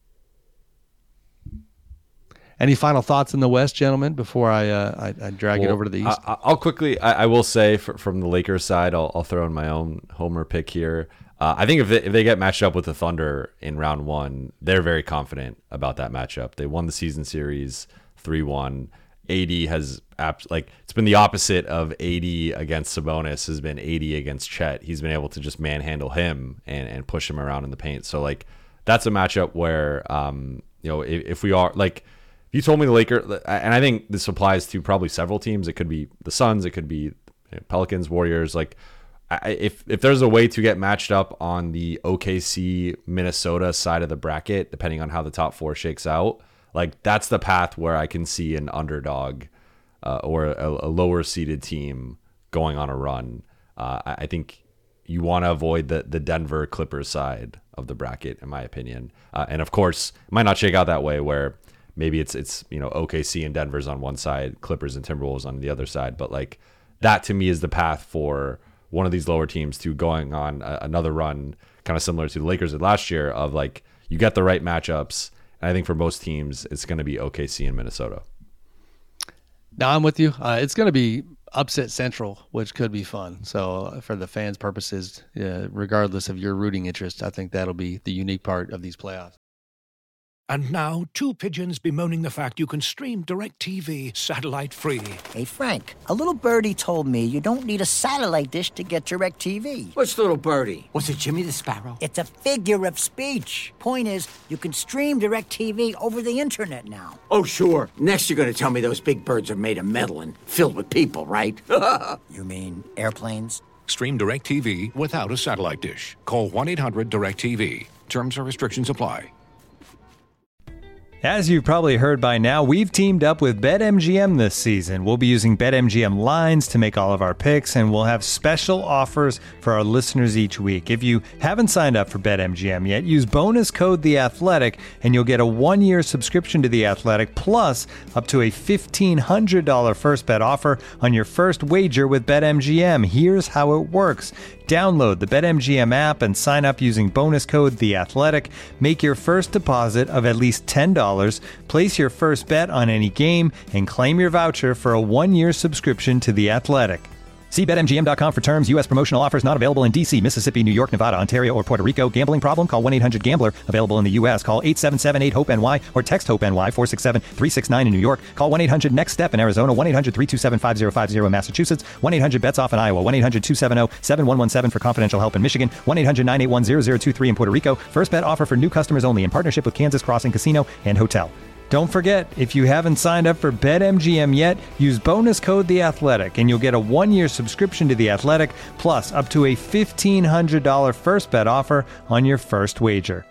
Speaker 5: Any final thoughts in the West, gentlemen, before I drag it over to the East?
Speaker 10: I'll quickly, I will say from the Lakers side, I'll throw in my own homer pick here. I think if they get matched up with the Thunder in round 1, they're very confident about that matchup. They won the season series 3-1. AD has it's been the opposite of AD against Sabonis has been AD against Chet. He's been able to just manhandle him and push him around in the paint. So like that's a matchup where if we are like, if you told me the Lakers, and I think this applies to probably several teams. It could be the Suns, it could be Pelicans, Warriors. Like if there's a way to get matched up on the OKC Minnesota side of the bracket, depending on how the top 4 shakes out. Like that's the path where I can see an underdog or a lower seeded team going on a run. I think you want to avoid the Denver Clippers side of the bracket, in my opinion. And of course, it might not shake out that way where maybe it's OKC and Denver's on one side, Clippers and Timberwolves on the other side. But like that to me is the path for one of these lower teams to going on another run, kind of similar to the Lakers did last year, of like you get the right matchups. And I think for most teams, it's going to be OKC and Minnesota.
Speaker 5: No, I'm with you. It's going to be upset central, which could be fun. So for the fans' purposes, regardless of your rooting interest, I think that'll be the unique part of these playoffs.
Speaker 1: And now, two pigeons bemoaning the fact you can stream DirecTV satellite-free.
Speaker 4: Hey, Frank, a little birdie told me you don't need a satellite dish to get DirecTV.
Speaker 2: What's little birdie? Was it Jimmy the Sparrow?
Speaker 4: It's a figure of speech. Point is, you can stream DirecTV over the internet now.
Speaker 2: Oh, sure. Next you're going to tell me those big birds are made of metal and filled with people, right?
Speaker 4: You mean airplanes?
Speaker 1: Stream DirecTV without a satellite dish. Call 1-800-DirecTV. Terms or restrictions apply.
Speaker 7: As you've probably heard by now, we've teamed up with BetMGM this season. We'll be using BetMGM lines to make all of our picks, and we'll have special offers for our listeners each week. If you haven't signed up for BetMGM yet, use bonus code The Athletic, and you'll get a 1-year subscription to The Athletic, plus up to a $1,500 first bet offer on your first wager with BetMGM. Here's how it works. Download the BetMGM app and sign up using bonus code The Athletic. Make your first deposit of at least $10. Place your first bet on any game and claim your voucher for a 1-year subscription to The Athletic. See BetMGM.com for terms. U.S. promotional offers not available in D.C., Mississippi, New York, Nevada, Ontario, or Puerto Rico. Gambling problem? Call 1-800-GAMBLER. Available in the U.S. Call 877-8-HOPE-NY or text HOPE-NY 467-369 in New York. Call 1-800-NEXT-STEP in Arizona. 1-800-327-5050 in Massachusetts. 1-800-BETS-OFF in Iowa. 1-800-270-7117 for confidential help in Michigan. 1-800-981-0023 in Puerto Rico. First bet offer for new customers only in partnership with Kansas Crossing Casino and Hotel. Don't forget, if you haven't signed up for BetMGM yet, use bonus code The Athletic, and you'll get a 1-year subscription to The Athletic, plus up to a $1,500 first bet offer on your first wager.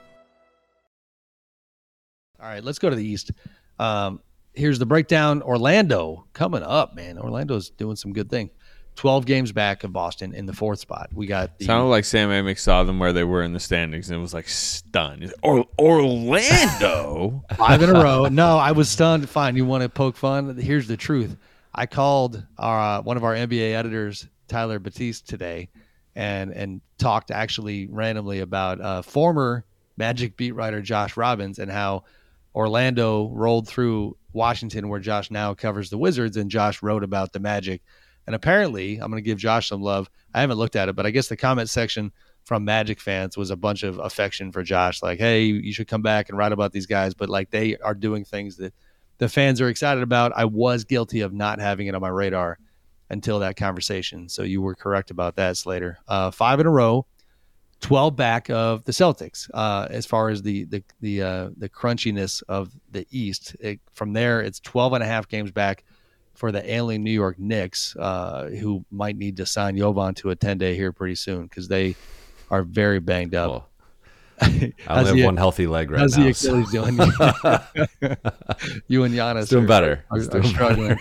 Speaker 5: All right, let's go to the East. Here's the breakdown. Orlando coming up, man. Orlando's doing some good thing. 12 games back of Boston in the 4th spot. We got the
Speaker 3: Sounded like Sam Amick saw them where they were in the standings and was like stunned. Orlando
Speaker 5: 5 in a row. No, I was stunned. Fine, you want to poke fun? Here's the truth. I called one of our NBA editors, Tyler Batiste, today, and talked actually randomly about former Magic beat writer Josh Robbins and how Orlando rolled through Washington, where Josh now covers the Wizards, and Josh wrote about the Magic. And apparently, I'm going to give Josh some love. I haven't looked at it, but I guess the comment section from Magic fans was a bunch of affection for Josh. Like, hey, you should come back and write about these guys. But, like, they are doing things that the fans are excited about. I was guilty of not having it on my radar until that conversation. So you were correct about that, Slater. 5 in a row, 12 back of the Celtics. As far as the crunchiness of the East, from there, it's 12.5 games back for the ailing New York Knicks, who might need to sign Jovan to a 10-day here pretty soon because they are very banged up.
Speaker 10: Cool. I only have one healthy leg right now.
Speaker 5: How's the Achilles doing? You and Giannis
Speaker 10: doing better.
Speaker 5: Are struggling.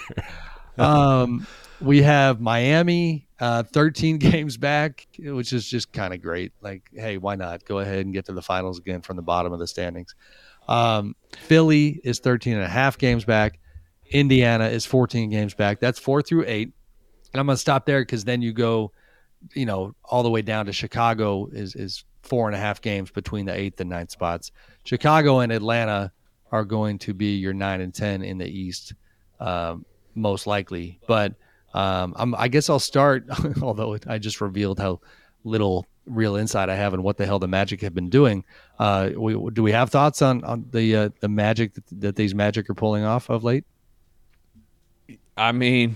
Speaker 5: We have Miami, 13 games back, which is just kind of great. Like, hey, why not? Go ahead and get to the finals again from the bottom of the standings. Philly is 13.5 games back. Indiana is 14 games back. That's 4 through 8. And I'm going to stop there because then you go, all the way down to Chicago is 4.5 games between the 8th and 9th spots. Chicago and Atlanta are going to be your 9 and 10 in the East, most likely. But I guess I'll start, although I just revealed how little real insight I have on what the hell the Magic have been doing. Do we have thoughts on the magic that these Magic are pulling off of late?
Speaker 3: I mean,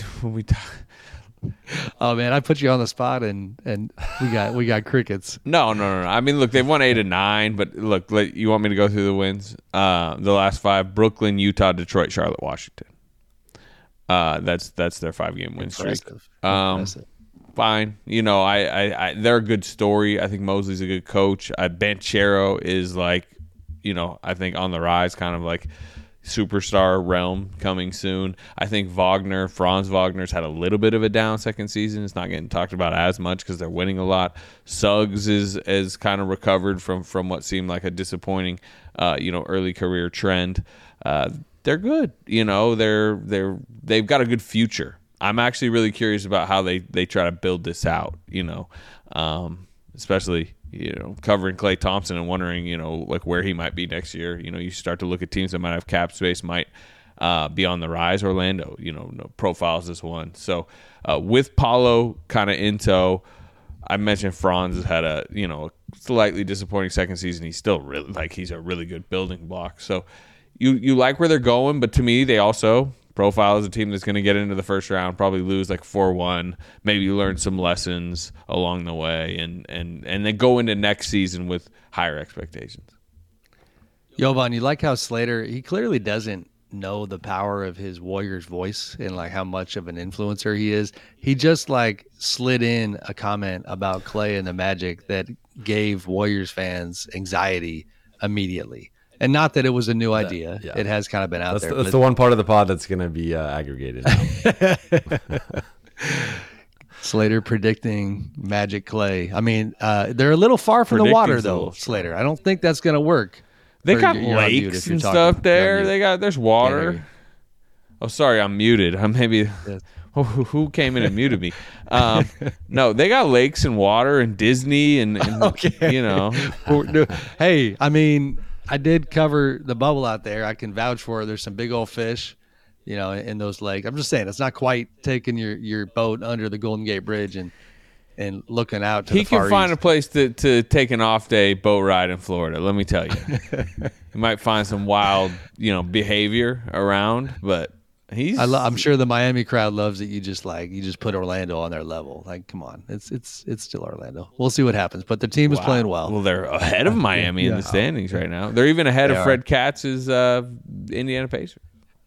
Speaker 5: oh man, I put you on the spot and we got crickets.
Speaker 3: No. I mean, look, they've won 8 and 9, but look, you want me to go through the wins? The last 5: Brooklyn, Utah, Detroit, Charlotte, Washington. That's their 5-game win streak.
Speaker 5: Impressive.
Speaker 3: Fine, I they're a good story. I think Mosley's a good coach. Banchero is I think on the rise, kind of like superstar realm coming soon. I think Franz Wagner's had a little bit of a down second season. It's not getting talked about as much because they're winning a lot. Suggs is kind of recovered from what seemed like a disappointing, early career trend. They're good. They've got a good future. I'm actually really curious about how they try to build this out. Especially covering Klay Thompson and wondering, where he might be next year. You start to look at teams that might have cap space, might be on the rise. Orlando, profiles this one. So with Paulo kind of in tow, I mentioned Franz has had a slightly disappointing second season, he's still really he's a really good building block. So you like where they're going, but to me, they also profile as a team that's going to get into the first round, probably lose 4-1. Maybe you learn some lessons along the way, and then go into next season with higher expectations.
Speaker 5: Jovan, you like how Slater, he clearly doesn't know the power of his Warriors voice and how much of an influencer he is. He just slid in a comment about Clay and the Magic that gave Warriors fans anxiety immediately. And not that it was a new idea. Yeah. It has kind of been out there.
Speaker 10: That's the one part of the pod that's going to be aggregated.
Speaker 5: Slater predicting Magic Clay. I mean, they're a little far from the water, though, Slater. I don't think that's going to work.
Speaker 3: They got lakes and stuff there. There's water. Oh, sorry, I'm muted. Who came in and muted me? No, they got lakes and water and Disney and okay.
Speaker 5: Hey, I mean, I did cover the bubble out there. I can vouch for it. There's some big old fish, in those lakes. I'm just saying it's not quite taking your boat under the Golden Gate Bridge and looking out to the far
Speaker 3: He can find
Speaker 5: east.
Speaker 3: a place to take an off day boat ride in Florida. Let me tell you, you might find some wild, behavior around, but
Speaker 5: I'm sure the Miami crowd loves that you just put Orlando on their level. Come on, it's still Orlando. We'll see what happens, but the team is playing well.
Speaker 3: Well, they're ahead of Miami in the standings right now. They're even ahead of Fred Katz's Indiana Pacers.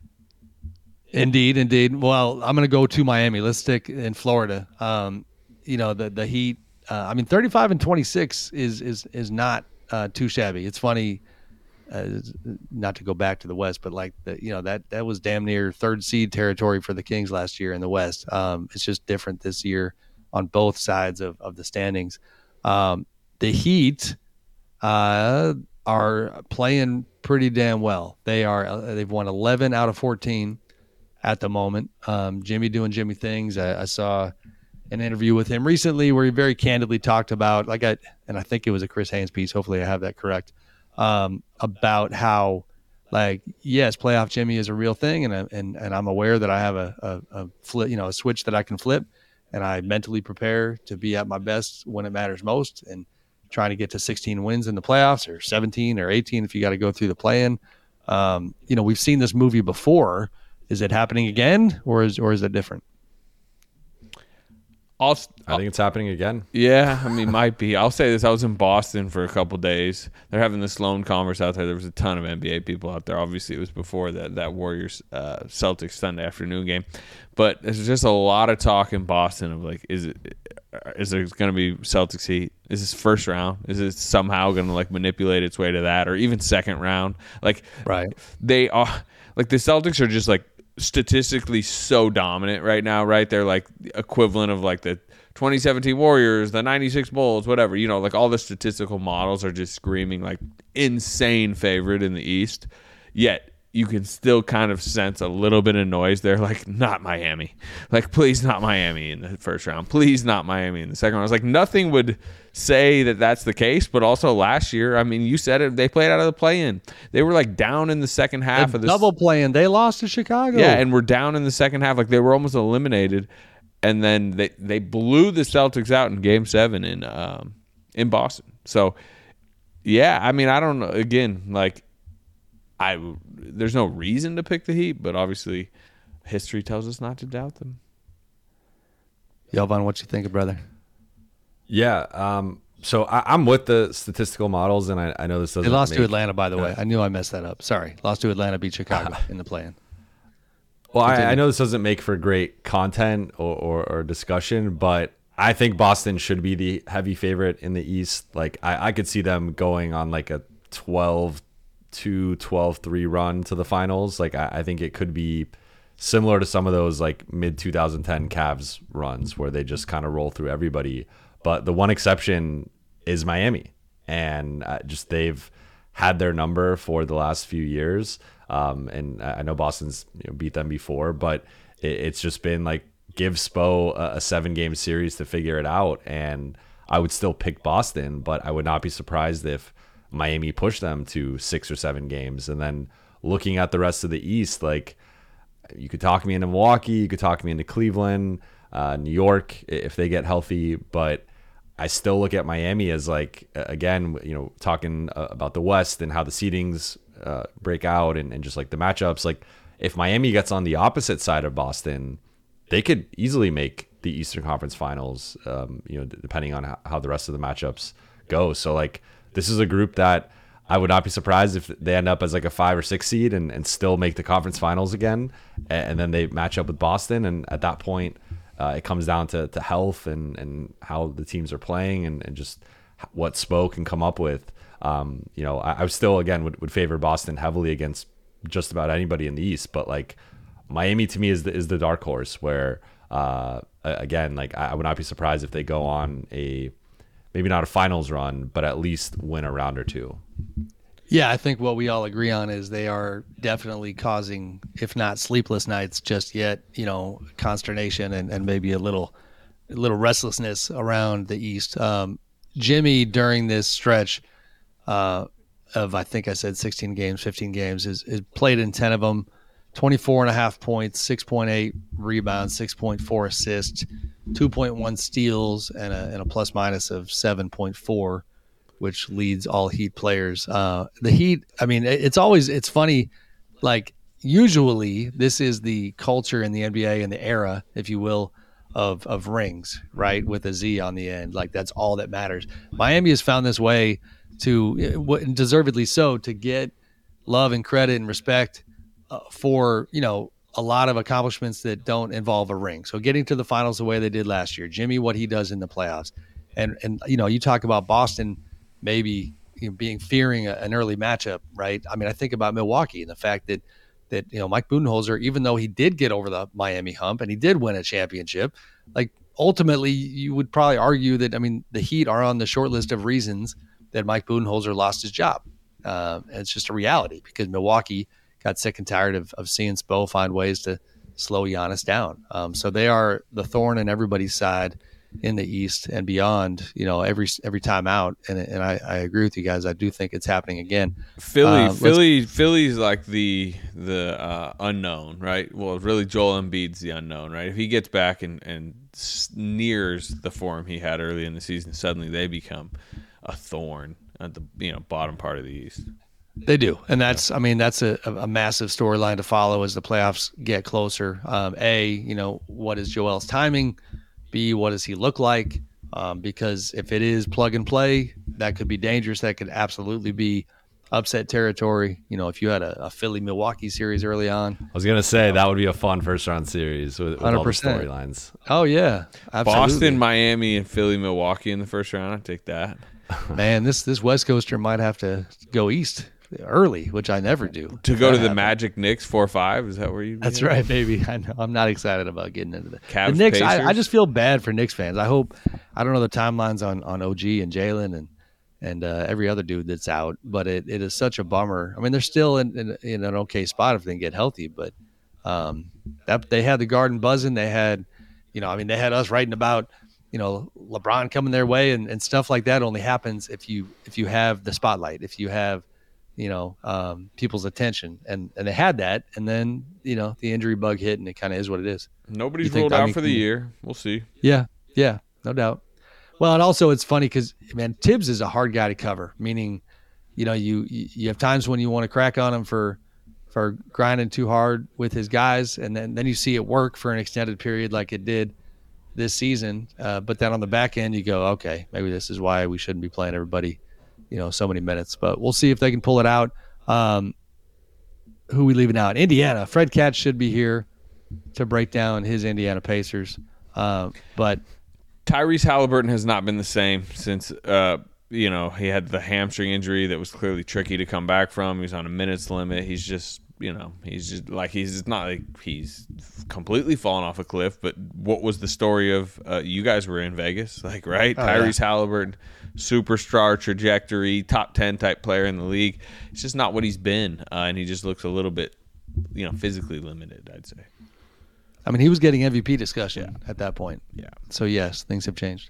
Speaker 5: Indeed. Well, I'm going to go to Miami. Let's stick in Florida. The Heat. 35 and 26 is not too shabby. It's funny. Not to go back to the West, but that was damn near third seed territory for the Kings last year in the West. It's just different this year on both sides of the standings. The Heat are playing pretty damn well. They've won 11 out of 14 at the moment. Jimmy doing Jimmy things. I saw an interview with him recently where he very candidly talked about and I think it was a Chris Haynes piece. Hopefully I have that correct. About how yes, playoff Jimmy is a real thing. And I'm aware that I have a flip, a switch that I can flip, and I mentally prepare to be at my best when it matters most, and trying to get to 16 wins in the playoffs, or 17 or 18 if you got to go through the play-in. We've seen this movie before. Is it happening again, or is it different?
Speaker 10: I think it's happening again.
Speaker 3: Yeah, might be. I'll say this. I was in Boston for a couple days. They're having the Sloan Converse out there. There was a ton of NBA people out there. Obviously, it was before that Warriors Celtics Sunday afternoon game. But there's just a lot of talk in Boston of is there going to be Celtics Heat? Is this first round? Is it somehow going to manipulate its way to that, or even second round?
Speaker 5: Right.
Speaker 3: They are the Celtics are just statistically so dominant right now, right? They're equivalent of the 2017 Warriors, the 96 Bulls, whatever. All the statistical models are just screaming insane favorite in the East. Yet you can still kind of sense a little bit of noise there, not Miami. Please not Miami in the first round. Please not Miami in the second round. It's nothing would say that that's the case, but also last year, you said it, they played out of the play-in. They were down in the second half of this
Speaker 5: double play-in. They lost to Chicago.
Speaker 3: Yeah, and we're down in the second half. They were almost eliminated, and then they blew the Celtics out in Game 7 in Boston. So, yeah, I don't know. Again, there's no reason to pick the Heat, but obviously history tells us not to doubt them.
Speaker 5: Jovan, what you think, brother?
Speaker 10: Yeah, so I'm with the statistical models, and I know this doesn't.
Speaker 5: They lost to Atlanta, by the way. I knew I messed that up. Sorry. Lost to Atlanta, beat Chicago in the play-in.
Speaker 10: Well, I know this doesn't make for great content or discussion, but I think Boston should be the heavy favorite in the East. I could see them going on a 12-2, 12-3 run to the finals. I think it could be similar to some of those mid-2010 Cavs runs where they just kind of roll through everybody. But the one exception is Miami, and they've had their number for the last few years. And I know Boston's beat them before, but it's just been give Spo a 7-game series to figure it out. And I would still pick Boston, but I would not be surprised if Miami pushed them to 6 or 7 games. And then looking at the rest of the East, you could talk me into Milwaukee, you could talk me into Cleveland, New York if they get healthy, but I still look at Miami as like, again, talking about the West and how the seedings break out and just like the matchups. Like if Miami gets on the opposite side of Boston, they could easily make the Eastern Conference Finals, depending on how the rest of the matchups go. So like this is a group that I would not be surprised if they end up as like a 5 or 6 seed and still make the conference finals again. And then they match up with Boston. And at that point, it comes down to health and how the teams are playing and just what Spo can come up with. I still, again, would favor Boston heavily against just about anybody in the East. But like Miami to me is the dark horse where, again, like I would not be surprised if they go on maybe not a finals run, but at least win a round or two.
Speaker 5: Yeah, I think what we all agree on is they are definitely causing, if not sleepless nights just yet, consternation and maybe a little restlessness around the East. Jimmy, during this stretch of, I think I said 16 games, 15 games, is played in 10 of them, 24.5 points, 6.8 rebounds, 6.4 assists, 2.1 steals, and a plus minus of 7.4, which leads all Heat players. The Heat, I mean, it's funny, like usually this is the culture in the NBA and the era, if you will, of rings, right? With a Z on the end. Like that's all that matters. Miami has found this way to, deservedly so, to get love and credit and respect for, a lot of accomplishments that don't involve a ring. So getting to the finals the way they did last year, Jimmy, what he does in the playoffs. And you talk about Boston maybe fearing an early matchup, right? I mean, I think about Milwaukee and the fact that Mike Budenholzer, even though he did get over the Miami hump and he did win a championship, like ultimately you would probably argue that, I mean, the Heat are on the short list of reasons that Mike Budenholzer lost his job. And it's just a reality because Milwaukee got sick and tired of seeing Spo find ways to slow Giannis down. So they are the thorn in everybody's side in the East and beyond, every time out. And I agree with you guys. I do think it's happening again.
Speaker 3: Philly's like the unknown, right? Well, really Joel Embiid's the unknown, right? If he gets back and nears the form he had early in the season, suddenly they become a thorn at the bottom part of the East.
Speaker 5: They do. And that's a massive storyline to follow as the playoffs get closer. What is Joel's timing? B, what does he look like? Because if it is plug and play, that could be dangerous. That could absolutely be upset territory. If you had a Philly-Milwaukee series early on.
Speaker 10: I was going to say that would be a fun first-round series with all the storylines.
Speaker 5: Oh, yeah. Absolutely.
Speaker 3: Boston, Miami, and Philly-Milwaukee in the first round. I'd take that.
Speaker 5: Man, this West Coaster might have to go east early, which I never do.
Speaker 3: To go to the Magic Knicks 4-5, is that where you?
Speaker 5: That's right, baby. I know. I'm not excited about getting into
Speaker 3: Cavs,
Speaker 5: the Knicks.
Speaker 3: Pacers.
Speaker 5: I just feel bad for Knicks fans. I don't know the timelines on OG and Jalen and every other dude that's out, but it is such a bummer. I mean, they're still in an okay spot if they can get healthy, but that they had the Garden buzzing. They had, they had us writing about, LeBron coming their way and stuff like that. Only happens if you have the spotlight, if you have people's attention, and they had that, and then the injury bug hit, and it kind of is what it is.
Speaker 3: Nobody's ruled out for the year. We'll see.
Speaker 5: Yeah, no doubt. Well, and also it's funny because, man, Tibbs is a hard guy to cover. Meaning, you have times when you want to crack on him for grinding too hard with his guys, and then you see it work for an extended period like it did this season. But then on the back end, you go, okay, maybe this is why we shouldn't be playing everybody so many minutes, but we'll see if they can pull it out. Who we leaving out? Indiana. Fred Katz should be here to break down his Indiana Pacers. But
Speaker 3: Tyrese Halliburton has not been the same since, he had the hamstring injury that was clearly tricky to come back from. He's on a minutes limit. He's just he's not like he's completely fallen off a cliff, but what was the story of you guys were in Vegas, right? Tyrese Halliburton, superstar trajectory, top 10 type player in the league. It's just not what he's been, and he just looks a little bit, physically limited, I'd say.
Speaker 5: I mean, he was getting MVP discussion at that point.
Speaker 3: Yeah.
Speaker 5: So yes, things have changed.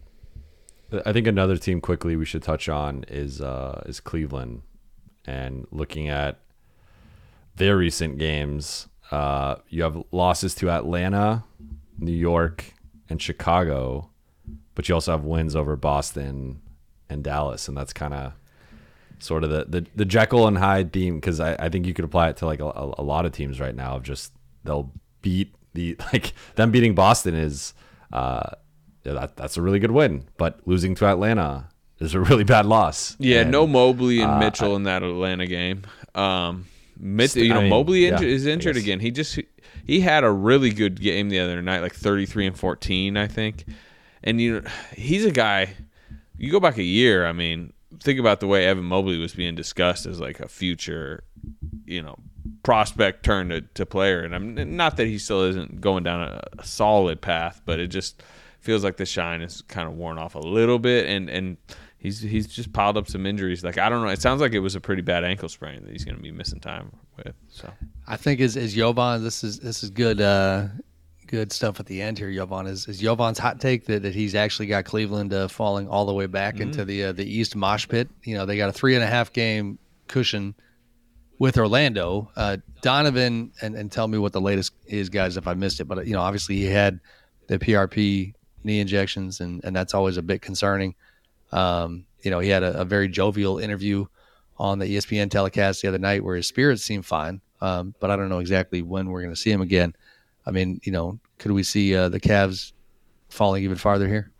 Speaker 10: I think another team quickly we should touch on is Cleveland, and looking at their recent games, you have losses to Atlanta, New York, and Chicago, but you also have wins over Boston and Dallas, and that's kind of sort of the Jekyll and Hyde theme, because I think you could apply it to like a lot of teams right now. Of just they'll beat them beating Boston is that's a really good win, but losing to Atlanta is a really bad loss.
Speaker 3: Yeah,
Speaker 10: and,
Speaker 3: no Mobley and Mitchell in that Atlanta game. Mobley is injured again. He had a really good game the other night, like 33 and 14, I think. And he's a guy. You go back a year. I mean, think about the way Evan Mobley was being discussed as like a future, prospect turn to player. And I'm not that he still isn't going down a solid path, but it just feels like the shine is kind of worn off a little bit, and he's just piled up some injuries. Like, I don't know. It sounds like it was a pretty bad ankle sprain that he's going to be missing time with. So
Speaker 5: I think is Jovan. This is good. Good stuff at the end here. Jovan is Jovan's hot take that he's actually got Cleveland falling all the way back into the East mosh pit. They got a 3.5 game cushion with Orlando. Donovan, and tell me what the latest is, guys, if I missed it. But obviously he had the PRP knee injections, and that's always a bit concerning. He had a very jovial interview on the ESPN telecast the other night where his spirits seem fine, but I don't know exactly when we're going to see him again. I mean, could we see the Cavs falling even farther here?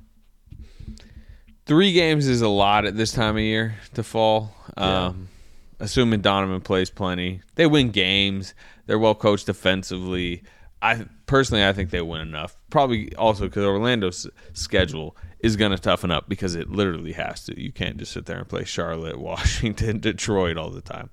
Speaker 3: 3 games is a lot at this time of year to fall. Yeah. Assuming Donovan plays plenty. They win games. They're well coached defensively. I think they win enough. Probably also because Orlando's schedule is going to toughen up because it literally has to. You can't just sit there and play Charlotte, Washington, Detroit all the time.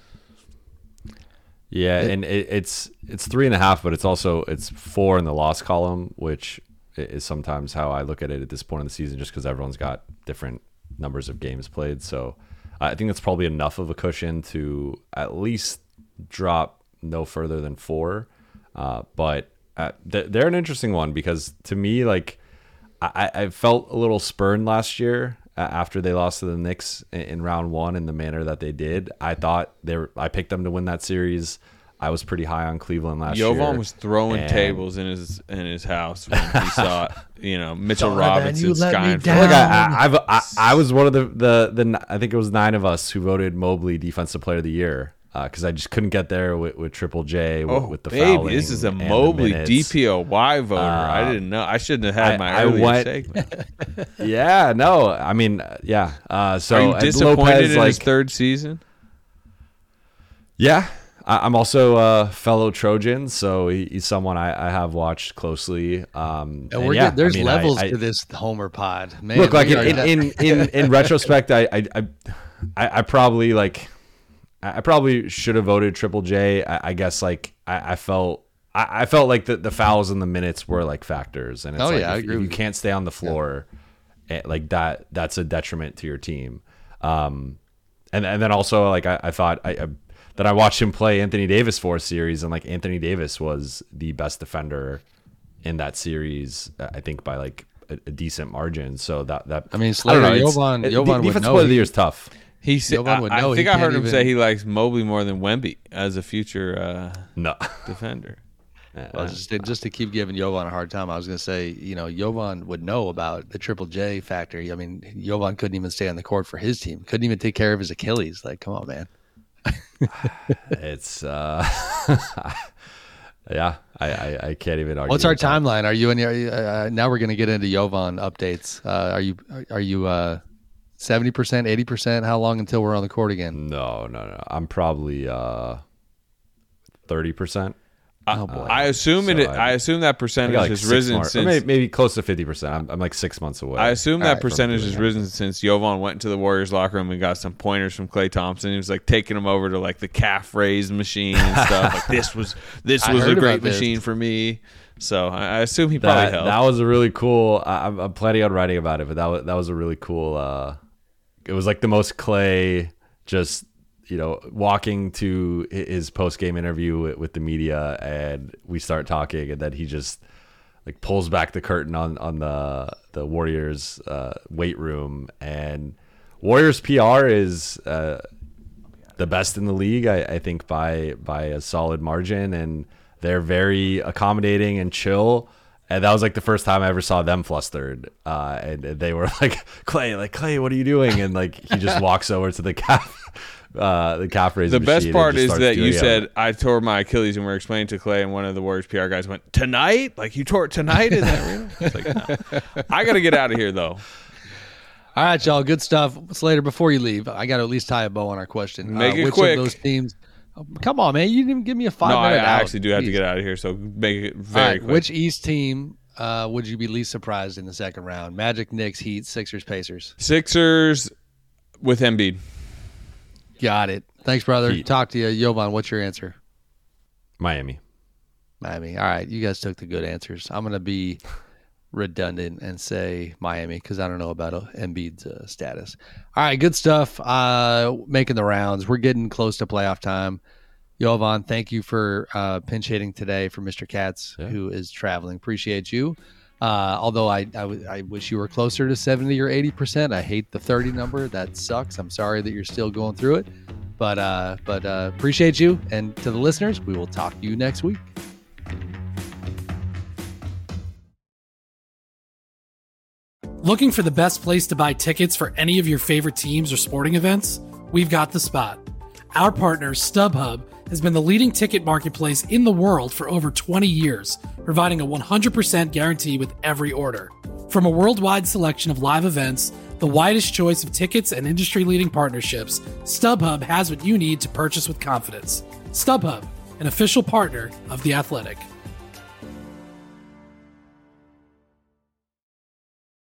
Speaker 10: Yeah, and it's 3.5, but it's 4 in the loss column, which is sometimes how I look at it at this point in the season, just because everyone's got different numbers of games played. So I think that's probably enough of a cushion to at least drop no further than 4. But they're an interesting one because to me, like I felt a little spurned last year after they lost to the Knicks in round 1 in the manner that they did. I thought I picked them to win that series. I was pretty high on Cleveland last year.
Speaker 3: Jovan was throwing tables in his house when he saw Mitchell Robinson skying for him.
Speaker 10: I was one of the I think it was 9 of us who voted Mobley Defensive Player of the Year. Because I just couldn't get there with Triple J with the fouling.
Speaker 3: This is a Mobley DPOY voter. I didn't know. I shouldn't have had my earlier segment.
Speaker 10: Yeah, no. I mean, yeah. So
Speaker 3: are you disappointed
Speaker 10: Lopez,
Speaker 3: in his 3rd season?
Speaker 10: Yeah. I'm also a fellow Trojan, so he's someone I have watched closely.
Speaker 5: There's levels to this Homer pod. Man,
Speaker 10: look, like in retrospect, I probably like. I probably should have voted Triple J. I guess like I felt like the fouls and the minutes were like factors, and it's
Speaker 5: I agree.
Speaker 10: If you can't stay on the floor, like that's a detriment to your team. And then also like I thought that I watched him play Anthony Davis for a series, and like Anthony Davis was the best defender in that series, I think by like a decent margin. So that
Speaker 5: I mean, Slater, Jovan
Speaker 10: defensive player of the year is tough.
Speaker 3: He said, I think I heard him say he likes Mobley more than Wemby as a future defender.
Speaker 5: Well, just to keep giving Jovan a hard time, I was going to say, Jovan would know about the Triple J factor. I mean, Jovan couldn't even stay on the court for his team. Couldn't even take care of his Achilles. Like, come on, man.
Speaker 10: It's yeah, I can't even argue.
Speaker 5: What's our timeline? Are you in your? Now we're going to get into Jovan updates. Are you 70%, 80%? How long until we're on the court again?
Speaker 10: No. I'm probably 30%.
Speaker 5: Oh boy.
Speaker 3: I assume that percentage has risen since
Speaker 10: maybe close to 50%. I'm like 6 months away.
Speaker 3: I assume that percentage has risen since Jovan went into the Warriors locker room and got some pointers from Klay Thompson. He was like taking him over to like the calf raise machine and stuff. Like this was a great machine for me. So I assume he probably helped.
Speaker 10: That was a really cool. I'm planning on writing about it, but that was a really cool. It was like the most Klay just. Walking to his post-game interview with the media, and we start talking, and then he just like pulls back the curtain on the Warriors weight room, and Warriors PR is the best in the league, I think by a solid margin, and they're very accommodating and chill. And that was like the first time I ever saw them flustered. And they were like, Clay, what are you doing? And like he just walks over to the calf raise.
Speaker 3: The best part is that you said I tore my Achilles, and we're explaining to Clay, and one of the Warriors PR guys went, "Tonight? Like you tore it tonight? Is that real?" It's like, no. I got to get out of here though.
Speaker 5: All right, y'all. Good stuff. Slater, before you leave, I got to at least tie a bow on our question.
Speaker 3: Make it
Speaker 5: which
Speaker 3: quick.
Speaker 5: Of those teams? Come on, man. You didn't even give me a 5-minute
Speaker 3: I actually do have to get out of here, so make it very quick.
Speaker 5: Which East team would you be least surprised in the second round? Magic, Knicks, Heat, Sixers, Pacers.
Speaker 3: Sixers with Embiid.
Speaker 5: Got it. Thanks, brother.
Speaker 10: Heat.
Speaker 5: Talk to you. Jovan, what's your answer?
Speaker 10: Miami.
Speaker 5: All right. You guys took the good answers. I'm going to be redundant and say Miami because I don't know about Embiid's status. All right, good stuff. Making the rounds. We're getting close to playoff time. Jovan, thank you for pinch hitting today for Mr. Katz, who is traveling. Appreciate you. Although I wish you were closer to 70 or 80%. I hate the 30 number. That sucks. I'm sorry that you're still going through it. But appreciate you. And to the listeners, we will talk to you next week.
Speaker 11: Looking for the best place to buy tickets for any of your favorite teams or sporting events? We've got the spot. Our partner, StubHub, has been the leading ticket marketplace in the world for over 20 years, providing a 100% guarantee with every order. From a worldwide selection of live events, the widest choice of tickets, and industry-leading partnerships, StubHub has what you need to purchase with confidence. StubHub, an official partner of The Athletic.